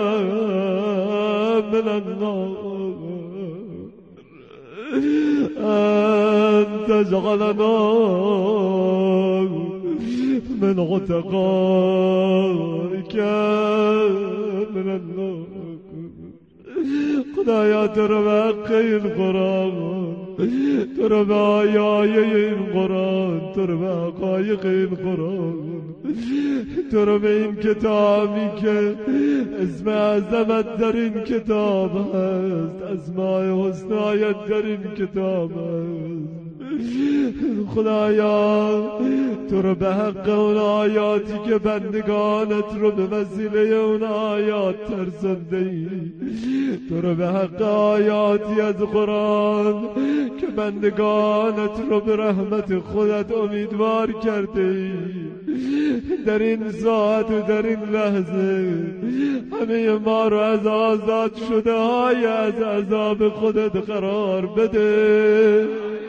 من النار، أن تجعلنا من عتقائك من النار. خدایا تو رو به حق این قرآن، تو رو به آیای این قرآن، تو رو به حقایق این قرآن، تو رو به این کتابی که اسم عظمت در این کتاب هست، اسماء حسنایت در این کتاب هست. خدایا تو رو به حق اون آیاتی که بندگانت رو به وسیله اون آیات ترسنده ای، تو رو به حق آیاتی از قرآن که بندگانت رو به رحمت خودت امیدوار کرده ای، در این ساعت و در این لحظه همه ما رو از آزاد شده های از عذاب خودت قرار بده.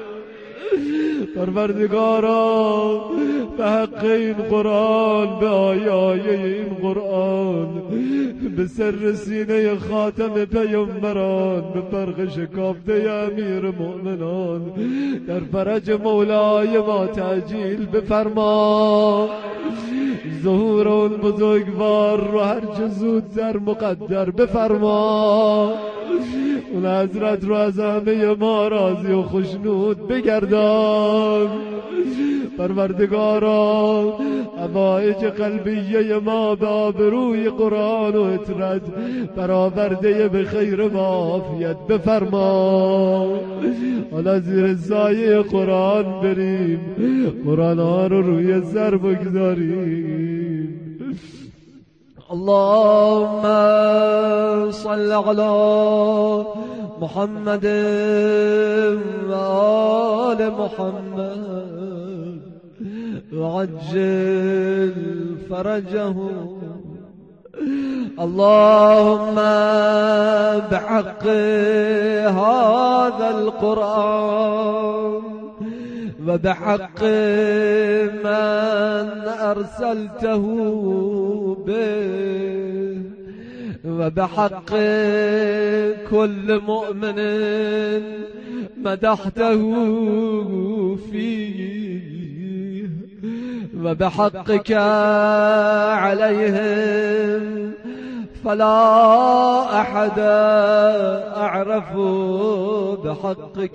پروردگارا به حق این قرآن، به آیای این قرآن، به سر سینه خاتم پیامبران، به فرق شکافته امیر مؤمنان، در فرج مولای ما تعجیل بفرما. ظهور اون بزرگوار رو هر چه زودتر مقدر بفرما. اون حضرت رو از همه ما راضی و خوشنود بگردان. پروردگارا حوایج قلبیه ما به آبروی قرآن و اطرد برآورده به خیر و عافیت بفرما. حالا زیر سایه قرآن بریم، قرآن ها رو روی سر بگذاریم. اللهم صل على محمد و آل محمد وعجل فرجهم. اللهم بحق هذا القرآن وبحق من أرسلته به وبحق كل مؤمن مدحته فيه وبحقك عليهم فلا أحد أعرف بحقك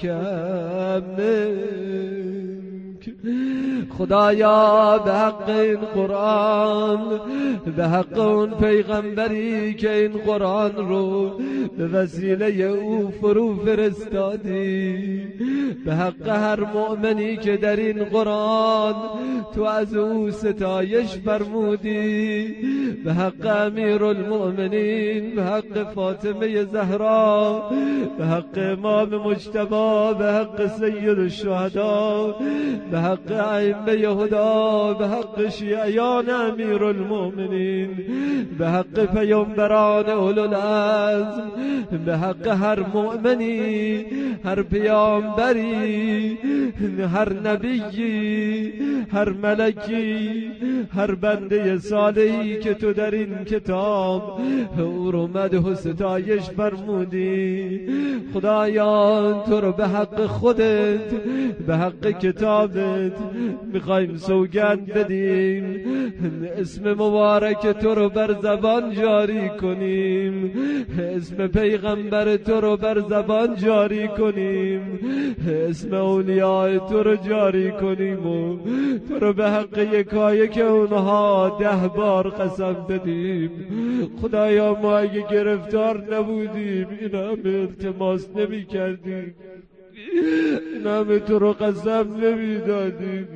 منك. خدایا به حق این قرآن، به حق اون پیغمبری که این قرآن رو به وسیله او فرو فرستادی، به حق هر مؤمنی که در این قرآن تو از او ستایش فرمودی، به حق امیر المؤمنین، به حق فاطمه زهرا، به حق امام مجتبی، به حق سید الشهدا، به حق ائمه هدا، به حق شیعیان امیر المؤمنین، به حق پیامبران اولوالعزم، به حق هر مؤمنی، هر پیامبری، هر نبیی، هر ملکی، هر بنده صالحی که تو در این کتاب او رو مدح و ستایش فرمودی، خدایا تو رو به حق خودت، به حق کتابت میخوایم سوگند بدیم اسم مبارک تو رو بر زبان جاری کنیم، اسم پیغمبر تو رو بر زبان جاری کنیم، اسم اولیاء تو رو جاری کنیم و تو رو به حق یکایی که اونها ده بار قسم بدیم. خدایا ما اگه گرفتار نبودیم این همه التماس نمی کردیم، این همه تو رو قسم نمی دادیم،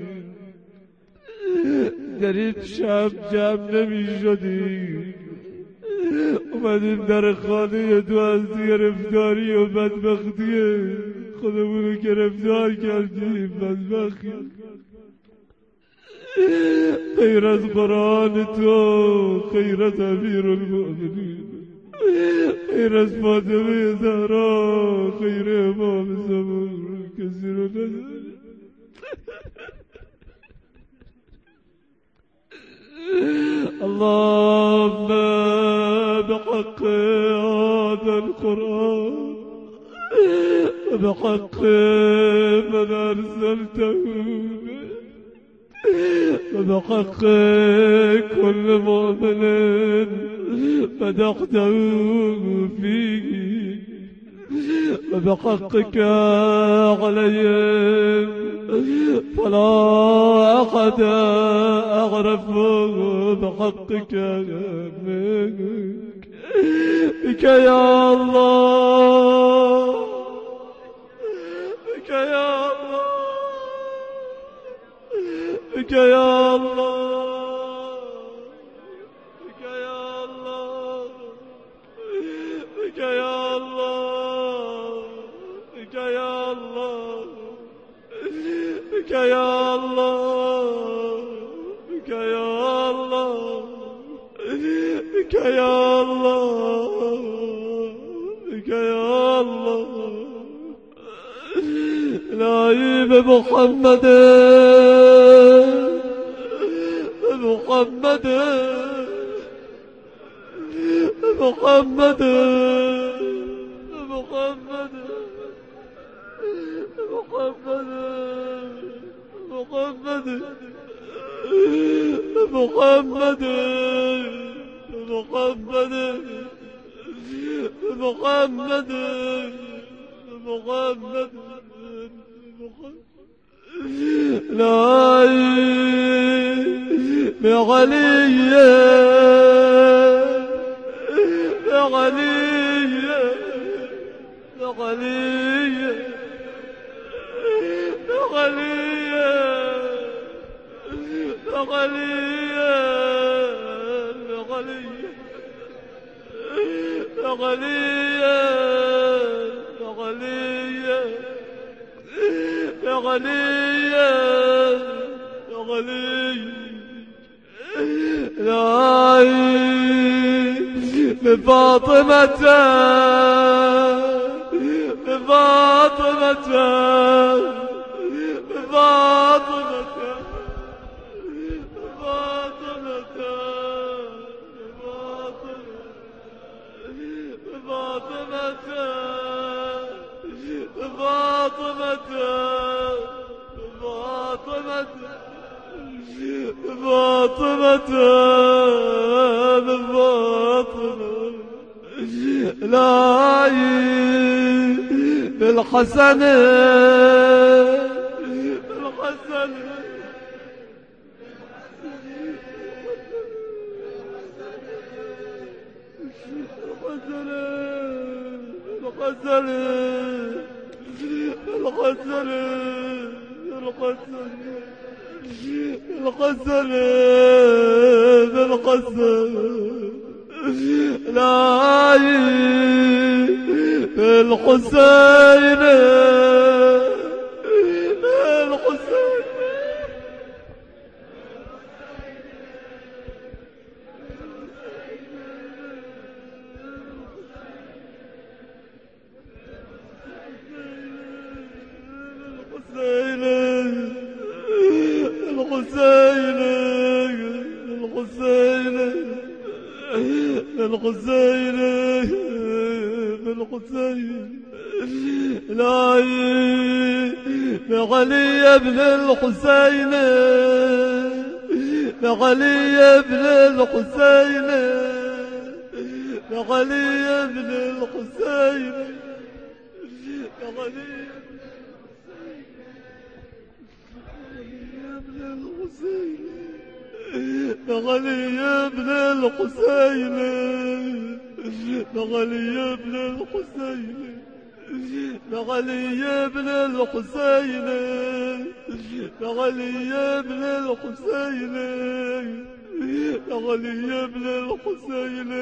در این شب جمع نمی شدیم، اومدیم در خانه تو از گرفتاری و بدبختی خودمون رو گرفتار کردیم. بدبختی خیر از قرآن تو، خیر از امیر المؤمنین، خیر از فاطمه زهرا، خیر امام زمان کسی رو نداره. اللهم بحق هذا القرآن وبحق من أرسلته وبحق كل مؤمن مدحته فيه وبحقك عليهم فلا أحد أعرف بحقك منك. بك يا الله، بك يا الله، بك يا الله، بك يا الله، بك يا الله، بك يا الله، بك يا الله، بك يا الله، بك يا الله، بك يا الله. إلهي بمحمد بمحمد بمحمد بمحمد محمد محمد محمد محمد محمد لا بعلي بعلي بعلي بغلية بغلية بغلية بغلية بغلية بغلية بغلية علي إلهي بفاطمة بفاطمة بفاطمة فاطمة فاطمة فاطمة فاطمة لا بالحسن بالحسن الغزل الغزل الغزل الغزل الغزل لا الحسين الحسين الحسين الحسين لا لعلي بن الحسين لعلي بن الحسين لعلي بن الحسين لعلي بن الحسين لعلي بن الحسين لعلي بن الحسين لعلي بن الحسين لعلي بن الحسين لعلي بن الحسين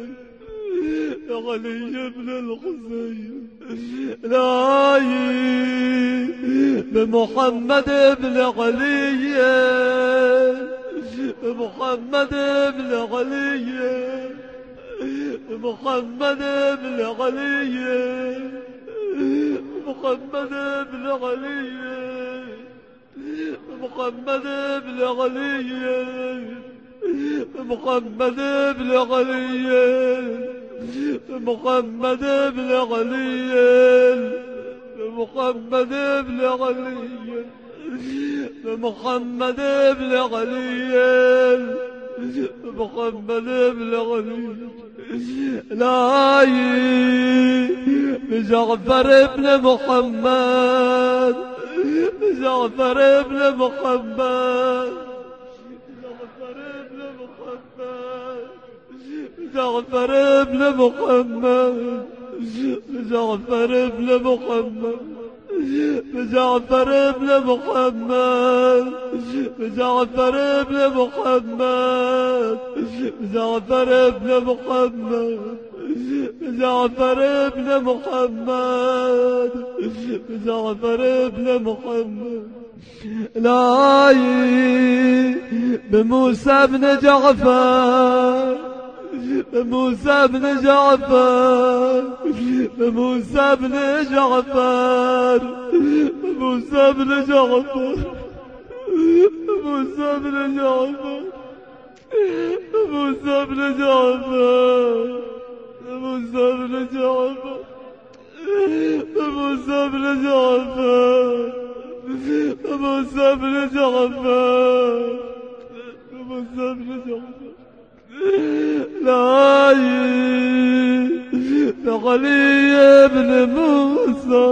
لعلي بن الحسين لا بمحمد بن علي محمد بن علي محمد بن علي محمد بن علي محمد بن علي محمد بن علي محمد بن علي محمد بن علي محمد بن علي محمد بن علي لا بجعفر بن محمد بجعفر بن محمد جعفر بن محمد جعفر بن محمد جعفر بن محمد جعفر بن محمد جعفر بن محمد جعفر بن محمد جعفر بن محمد لا بموسى بن جعفر موسى بن جعفر موسى بن جعفر موسى بن جعفر موسى بن جعفر موسى بن جعفر موسى بن جعفر موسى بن جعفر موسى بن جعفر موسى بن جعفر لا لعلي بن موسى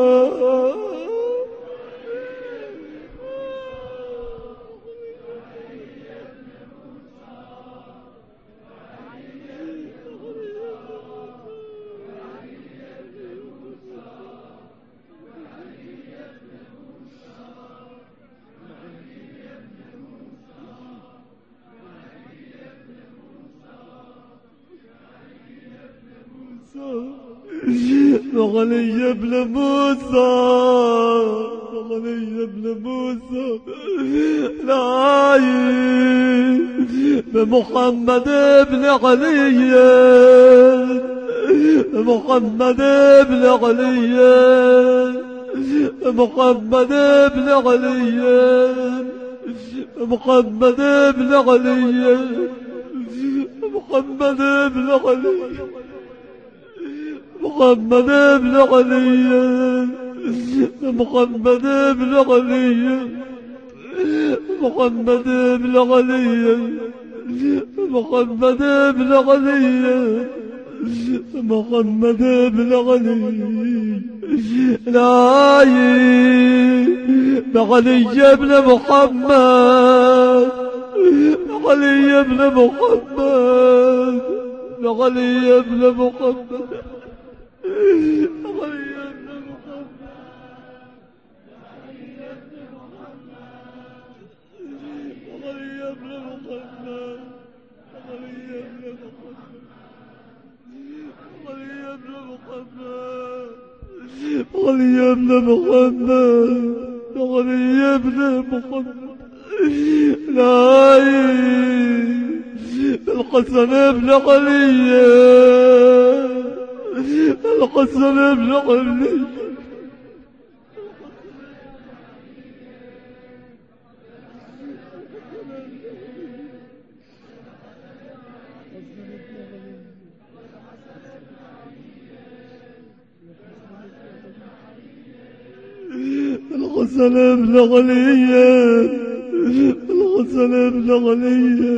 وعلي بن موسى علي ابن موسى لاي بمحمد ابن علي محمد ابن علي محمد ابن علي محمد ابن علي محمد ابن علي محمد ابن علي محمد ابن علي محمد ابن علي محمد ابن علي محمد ابن علي لا علي ابن محمد علي ابن محمد علي ابن محمد علي ابن علي ابن محمد علي ابن محمد لا الحسن ابن علي الحسن ابن علي الحسن ابن علي الحسن ابن علي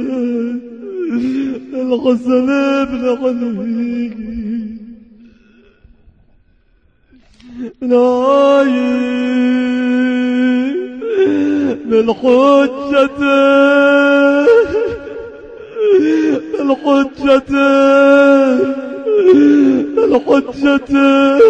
الحسن ابن علي بالحجة الحجة الحجة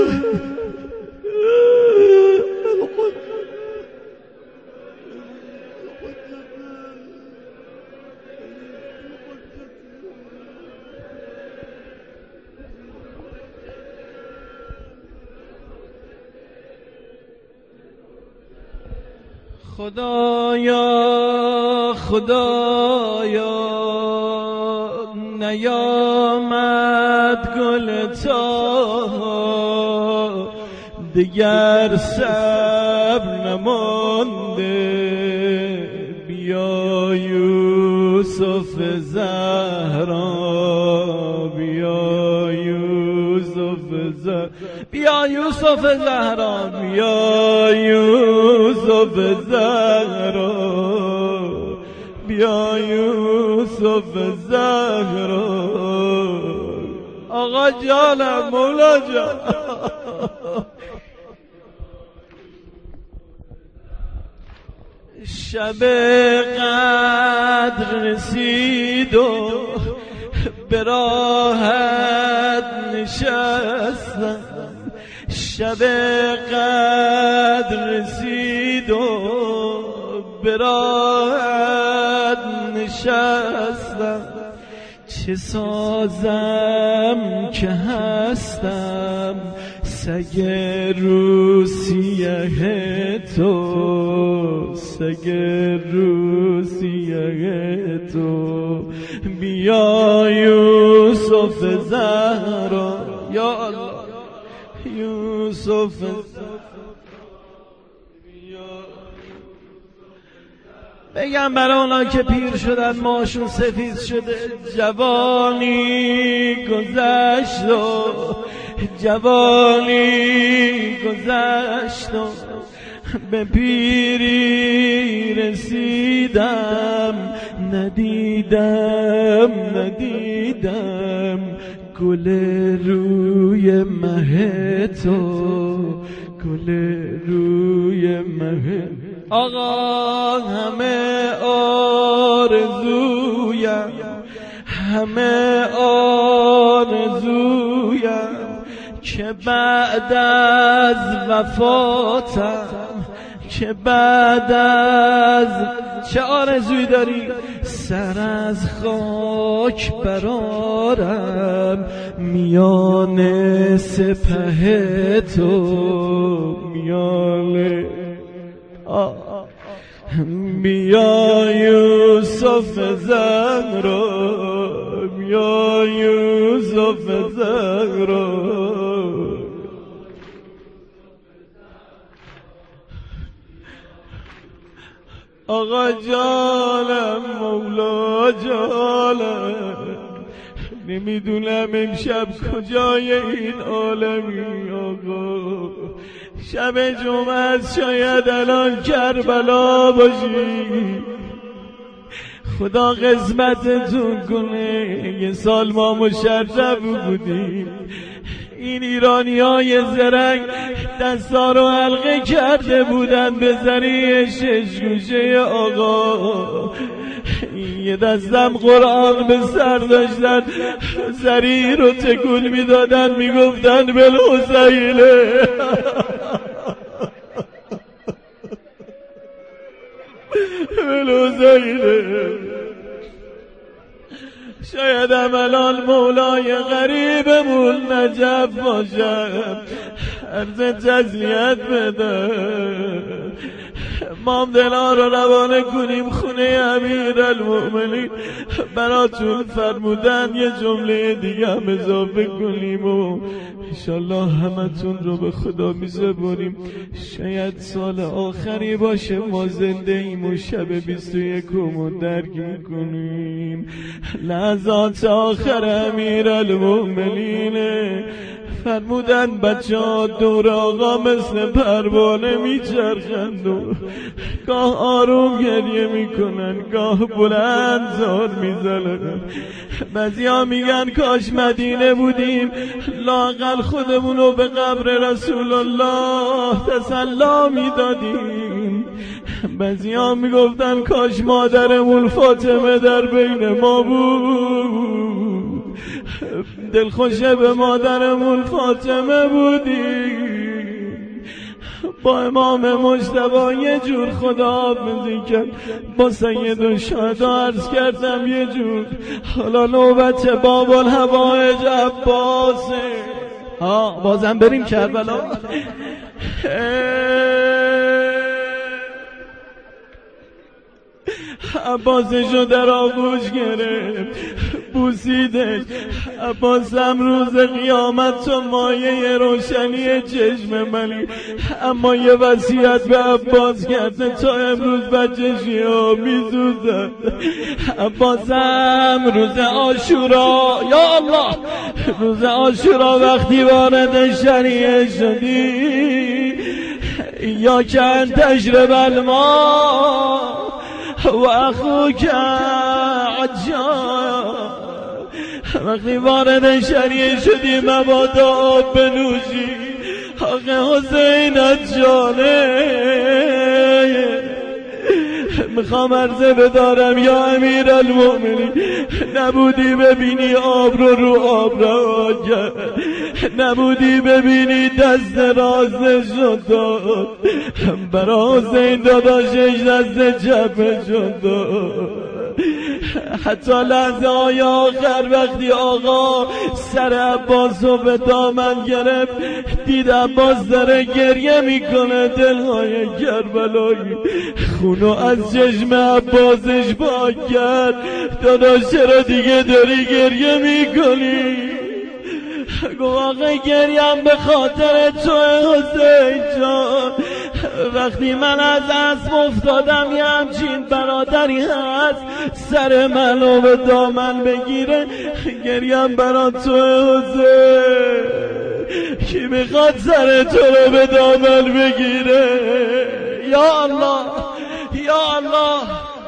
خدایا خدایا نیامد گل تا دیگر صبر نمانده بیا یوسف زهرا بیا یوسف زهرا بیا یوسف زهرا بیا یوسف زهرا بیا یوسف زهرا آقا جانم مولا جان شب قدر رسید و به راحت نشستم شب قدر رسید و به راحت نشستم چه سازم که هستم سگ روسیه تو سگ روسیه تو بیا یوسف زهرا یا الله یوسف بگم برای اونا که پیر شدن ماشون سفید شده جوانی گذشت و جوانی گذشت و به پیری رسیدم ندیدم ندیدم گل روی مه تو گل روی مه آقا همه آرزویم همه آرزویم که بعد از وفاتم که بعد از چه آرزوی داری سر از خاک برارم میان سپه تو میان بیا یوسف زهرا، بیا یوسف زهرا، آقا جانم مولا جانم، نمیدونم امشب کجای این عالمی آقا. شب جمعه است، شاید الان کربلا باشی. خدا قسمتتون کنه، یه سال ما مشرف بودیم، این ایرانی های زرنگ دستا رو حلقه کرده بودن به ذریعه شش گوشه آقا. یه دستم قرآن به سر داشتن، ذریع رو تکون میدادن، میگفتن بالحسینه. بالحسینه. شاید الان مولای غریبمون نجف باشد، عرض تسلیت بده. مام دلا رو روانه کنیم خونه امیرالمؤمنین. براتون فرمودن یه جمله دیگه هم اضافه کنیم و انشالله همتون رو به خدا میسپاریم. شاید سال آخری باشه ما زنده ایم و شب بیست و یکم رو درک میکنیم. لحظات آخر امیرالمؤمنینه. فرمودن بچه ها دور آقا مثل پروانه میچرخند و گاه آروم گریه میکنن، گاه بلند زار میزنن. بعضی ها میگن کاش مدینه بودیم، لااقل خودمونو به قبر رسول الله تسلا میدادیم. بعضی ها میگفتن کاش مادرمون فاطمه در بین ما بود، دلخوشه به مادرمون فاطمه بودی. با امام مجتبی یه جور خداحافظی کرد، با سید الشهدا عرض کردم یه جور. حالا نوبت باب الهوایج عباسه. ها بازم بریم کربلا. عباسشو در آغوش گرفت، بوسیدش. عباسم روز قیامت تو مایه روشنی چشم منی، اما یه وصیت به عباس کرده تا امروز بچه‌شی ها میسوزد. عباسم روز عاشورا، یا الله، روز عاشورا وقتی وارد شریعه شدی، یا که ان تشرب الماء و اخوک عجاب، وقتی وارد شریعه شدی مبادا آب بنوشی. آقا حسین جانه میخوام عرضه بدارم یا امیرالمؤمنین، نبودی ببینی آب رو رو آب را کرد، نبودی ببینی دست راست شد برا حسین داداشش دست چپ شد. حتی لحظه های آخر وقتی آقا سر عباس رو به دامن گرفت، دید عباس داره گریه میکنه، دلهای کربلایی خونو از چشم عباسش پاک کرد. داداش چرا دیگه داری گریه میکنی؟ گو آقا گریم به خاطر تو حسین جان، وقتی من از اسب افتادم یه همچین برادری هست سر منو به دامن بگیره. گریم برا تو حسین، کی میخواد سر تو رو به دامن بگیره؟ یا الله یا الله.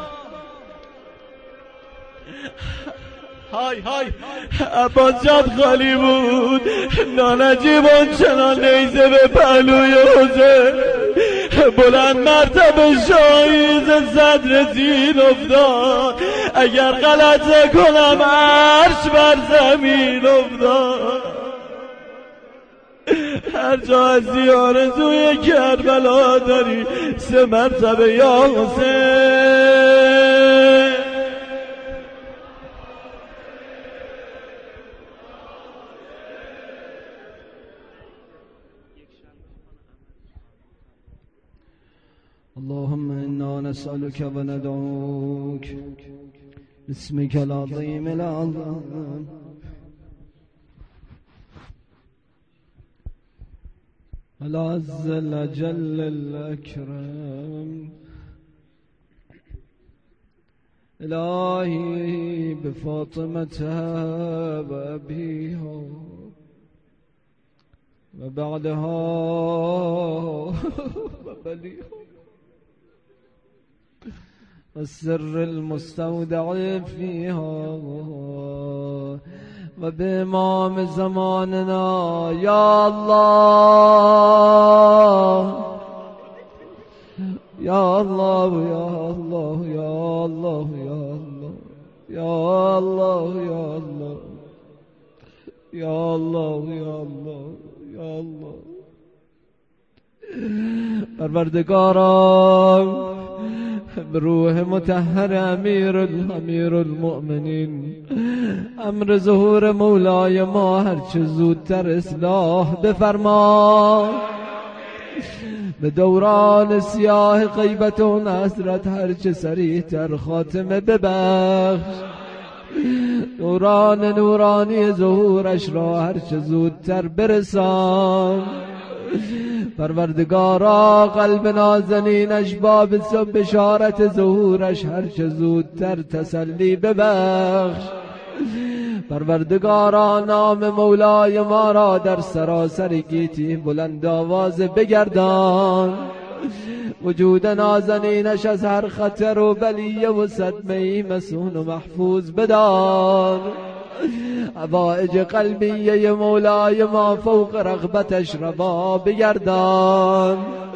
های های عباس جان خالی بود، نانجیب چنان نیزه به پهلوی حسین، بلند مرتبه شایز صدر زیر افتاد. اگر غلطه کنم عرش بر زمین افتاد. هر جا هستی آرزوی کربلا داری، سه مرتبه یا حسین. اللهم إنا نسألك وندعوك باسمك العظيم العظيم العز الأجل الأكرم إلهي بفاطمتها وأبيها وبعدها وبليها السر المستودع فيها وبإمام زماننا يا الله يا الله يا الله يا الله يا الله يا الله يا الله يا الله يا الله يا الله پروردگارا بروح مطهر امیر امیر المؤمنین امر ظهور مولای ما هرچه زودتر اصلاح بفرما، به دوران سیاه غیبت و نصرت هرچه سریعتر خاتمه ببخش، دوران نورانی ظهورش را هرچه زودتر برسان. پروردگارا قلب نازنینش با بشارت ظهورش هرچه زودتر تسلی ببخش. پروردگارا نام مولای ما را در سراسر گیتی بلند آواز بگردان، وجود نازنینش از هر خطر و بلیه و صدمه‌ای مسون و محفوظ بدار. حوائج قلبیه مولای ما فوق رغبتش روا بگردان،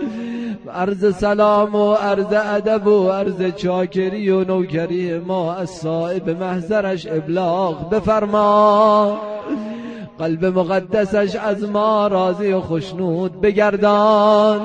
و عرض سلام و عرض ادب و عرض چاکری و نوکری ما از صاحب محضرش ابلاغ بفرما. قلب مقدسش از ما راضی و خشنود بگردان،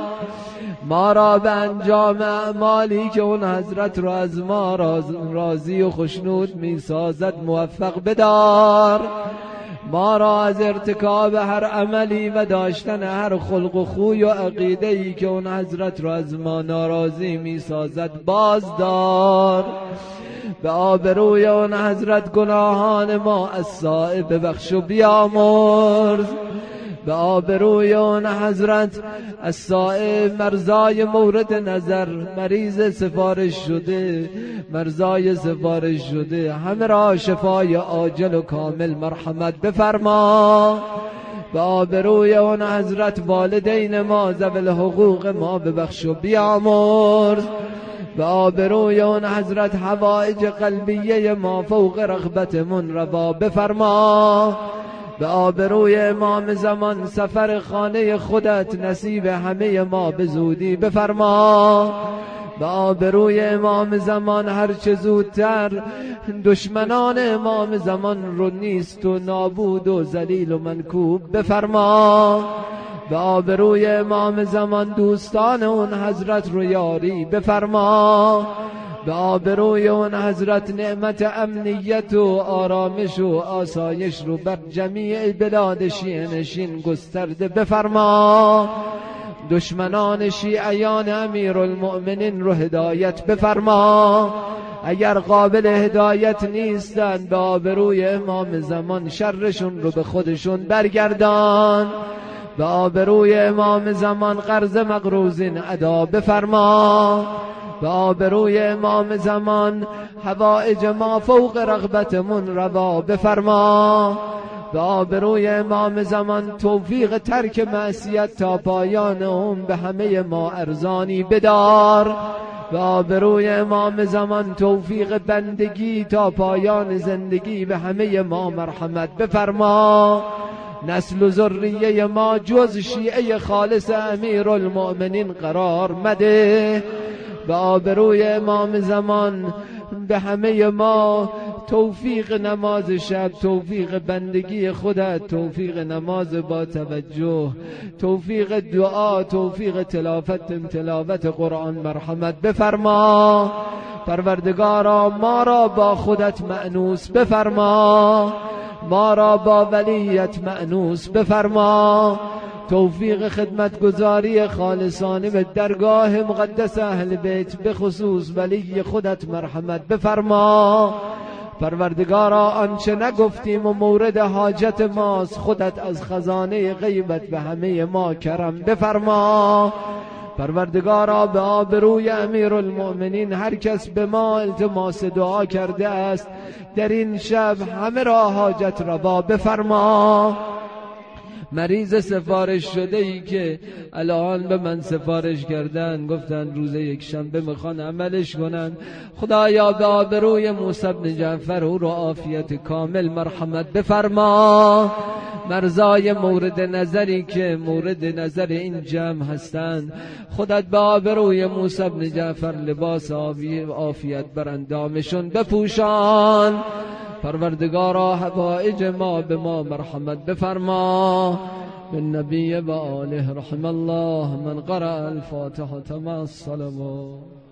ما را به انجام اعمالی که اون حضرت را از ما راضی و خشنود می سازد موفق بدار. ما را از ارتکاب هر عملی و داشتن هر خلق و خوی و عقیده‌ای که اون حضرت را از ما ناراضی می سازد بازدار. به آبروی اون حضرت گناهان ما از صائب ببخش و بیامرز. به آبروی اون حضرت از صائب مرزای مورد نظر، مریض سفارش شده، مرزای سفارش شده، همه را شفای عاجل و کامل مرحمت بفرما. به آبروی اون حضرت والدین ما ذوی الحقوق ما ببخش و بیامرز. به آبروی اون حضرت حوائج قلبیه ما فوق رغبتمون روا بفرما. به آبروی امام زمان سفر خانه خودت نصیب همه ما به زودی بفرما. به آبروی امام زمان هرچه زودتر دشمنان امام زمان رو نیست و نابود و ذلیل و منکوب بفرما. به آبروی امام زمان دوستان اون حضرت رو یاری بفرما. به آبروی اون حضرت نعمت امنیت و آرامش و آسایش رو بر جمیع بلاد شیعه نشین گسترده بفرما. دشمنان شیعیان امیرالمؤمنین رو هدایت بفرما، اگر قابل هدایت نیستند به آبروی امام زمان شرشون رو به خودشون برگردان. به آبروی امام زمان قرض مقروضین ادا بفرما. به آبروی امام زمان حوائج ما فوق رغبتمون روا بفرما. به آبروی امام زمان توفیق ترک معصیت تا پایان اون به همه ما ارزانی بدار. به آبروی امام زمان توفیق بندگی تا پایان زندگی به همه ما مرحمت بفرما. نسل و ذریه ما جز شیعه خالص امیرالمؤمنین قرار مده. به آبروی امام زمان به همه ما توفیق نماز شب، توفیق بندگی خودت، توفیق نماز با توجه، توفیق دعا، توفیق تلاوت تلاوت قرآن مرحمت بفرما. پروردگارا ما را با خودت مأنوس بفرما، ما را با ولیت مأنوس بفرما. توفیق خدمتگزاری خالصانه به درگاه مقدس اهل بیت، به خصوص ولی خودت مرحمت بفرما. پروردگارا آنچه نگفتیم و مورد حاجت ماست، خودت از خزانه غیبت به همه ما کرم بفرما. پروردگارا به آبروی امیرالمؤمنین هر کس به ما التماس دعا کرده است در این شب همه را حاجت روا بفرما. مریض سفارش شده ای که الان به من سفارش کردن، گفتن روز یک شنبه میخوان عملش کنن، خدایا به آبروی موسی بن جعفر او را عافیت کامل مرحمت بفرما. مرزای مورد نظری که مورد نظر این جمع هستند، خودت به آبروی موسی بن جعفر لباس عافیت بر اندامشون بپوشان. پروردگارا حوائج ما به ما مرحمت بفرما. بالنبی و آله رحم الله من قرأ الفاتحة مع الصلوات.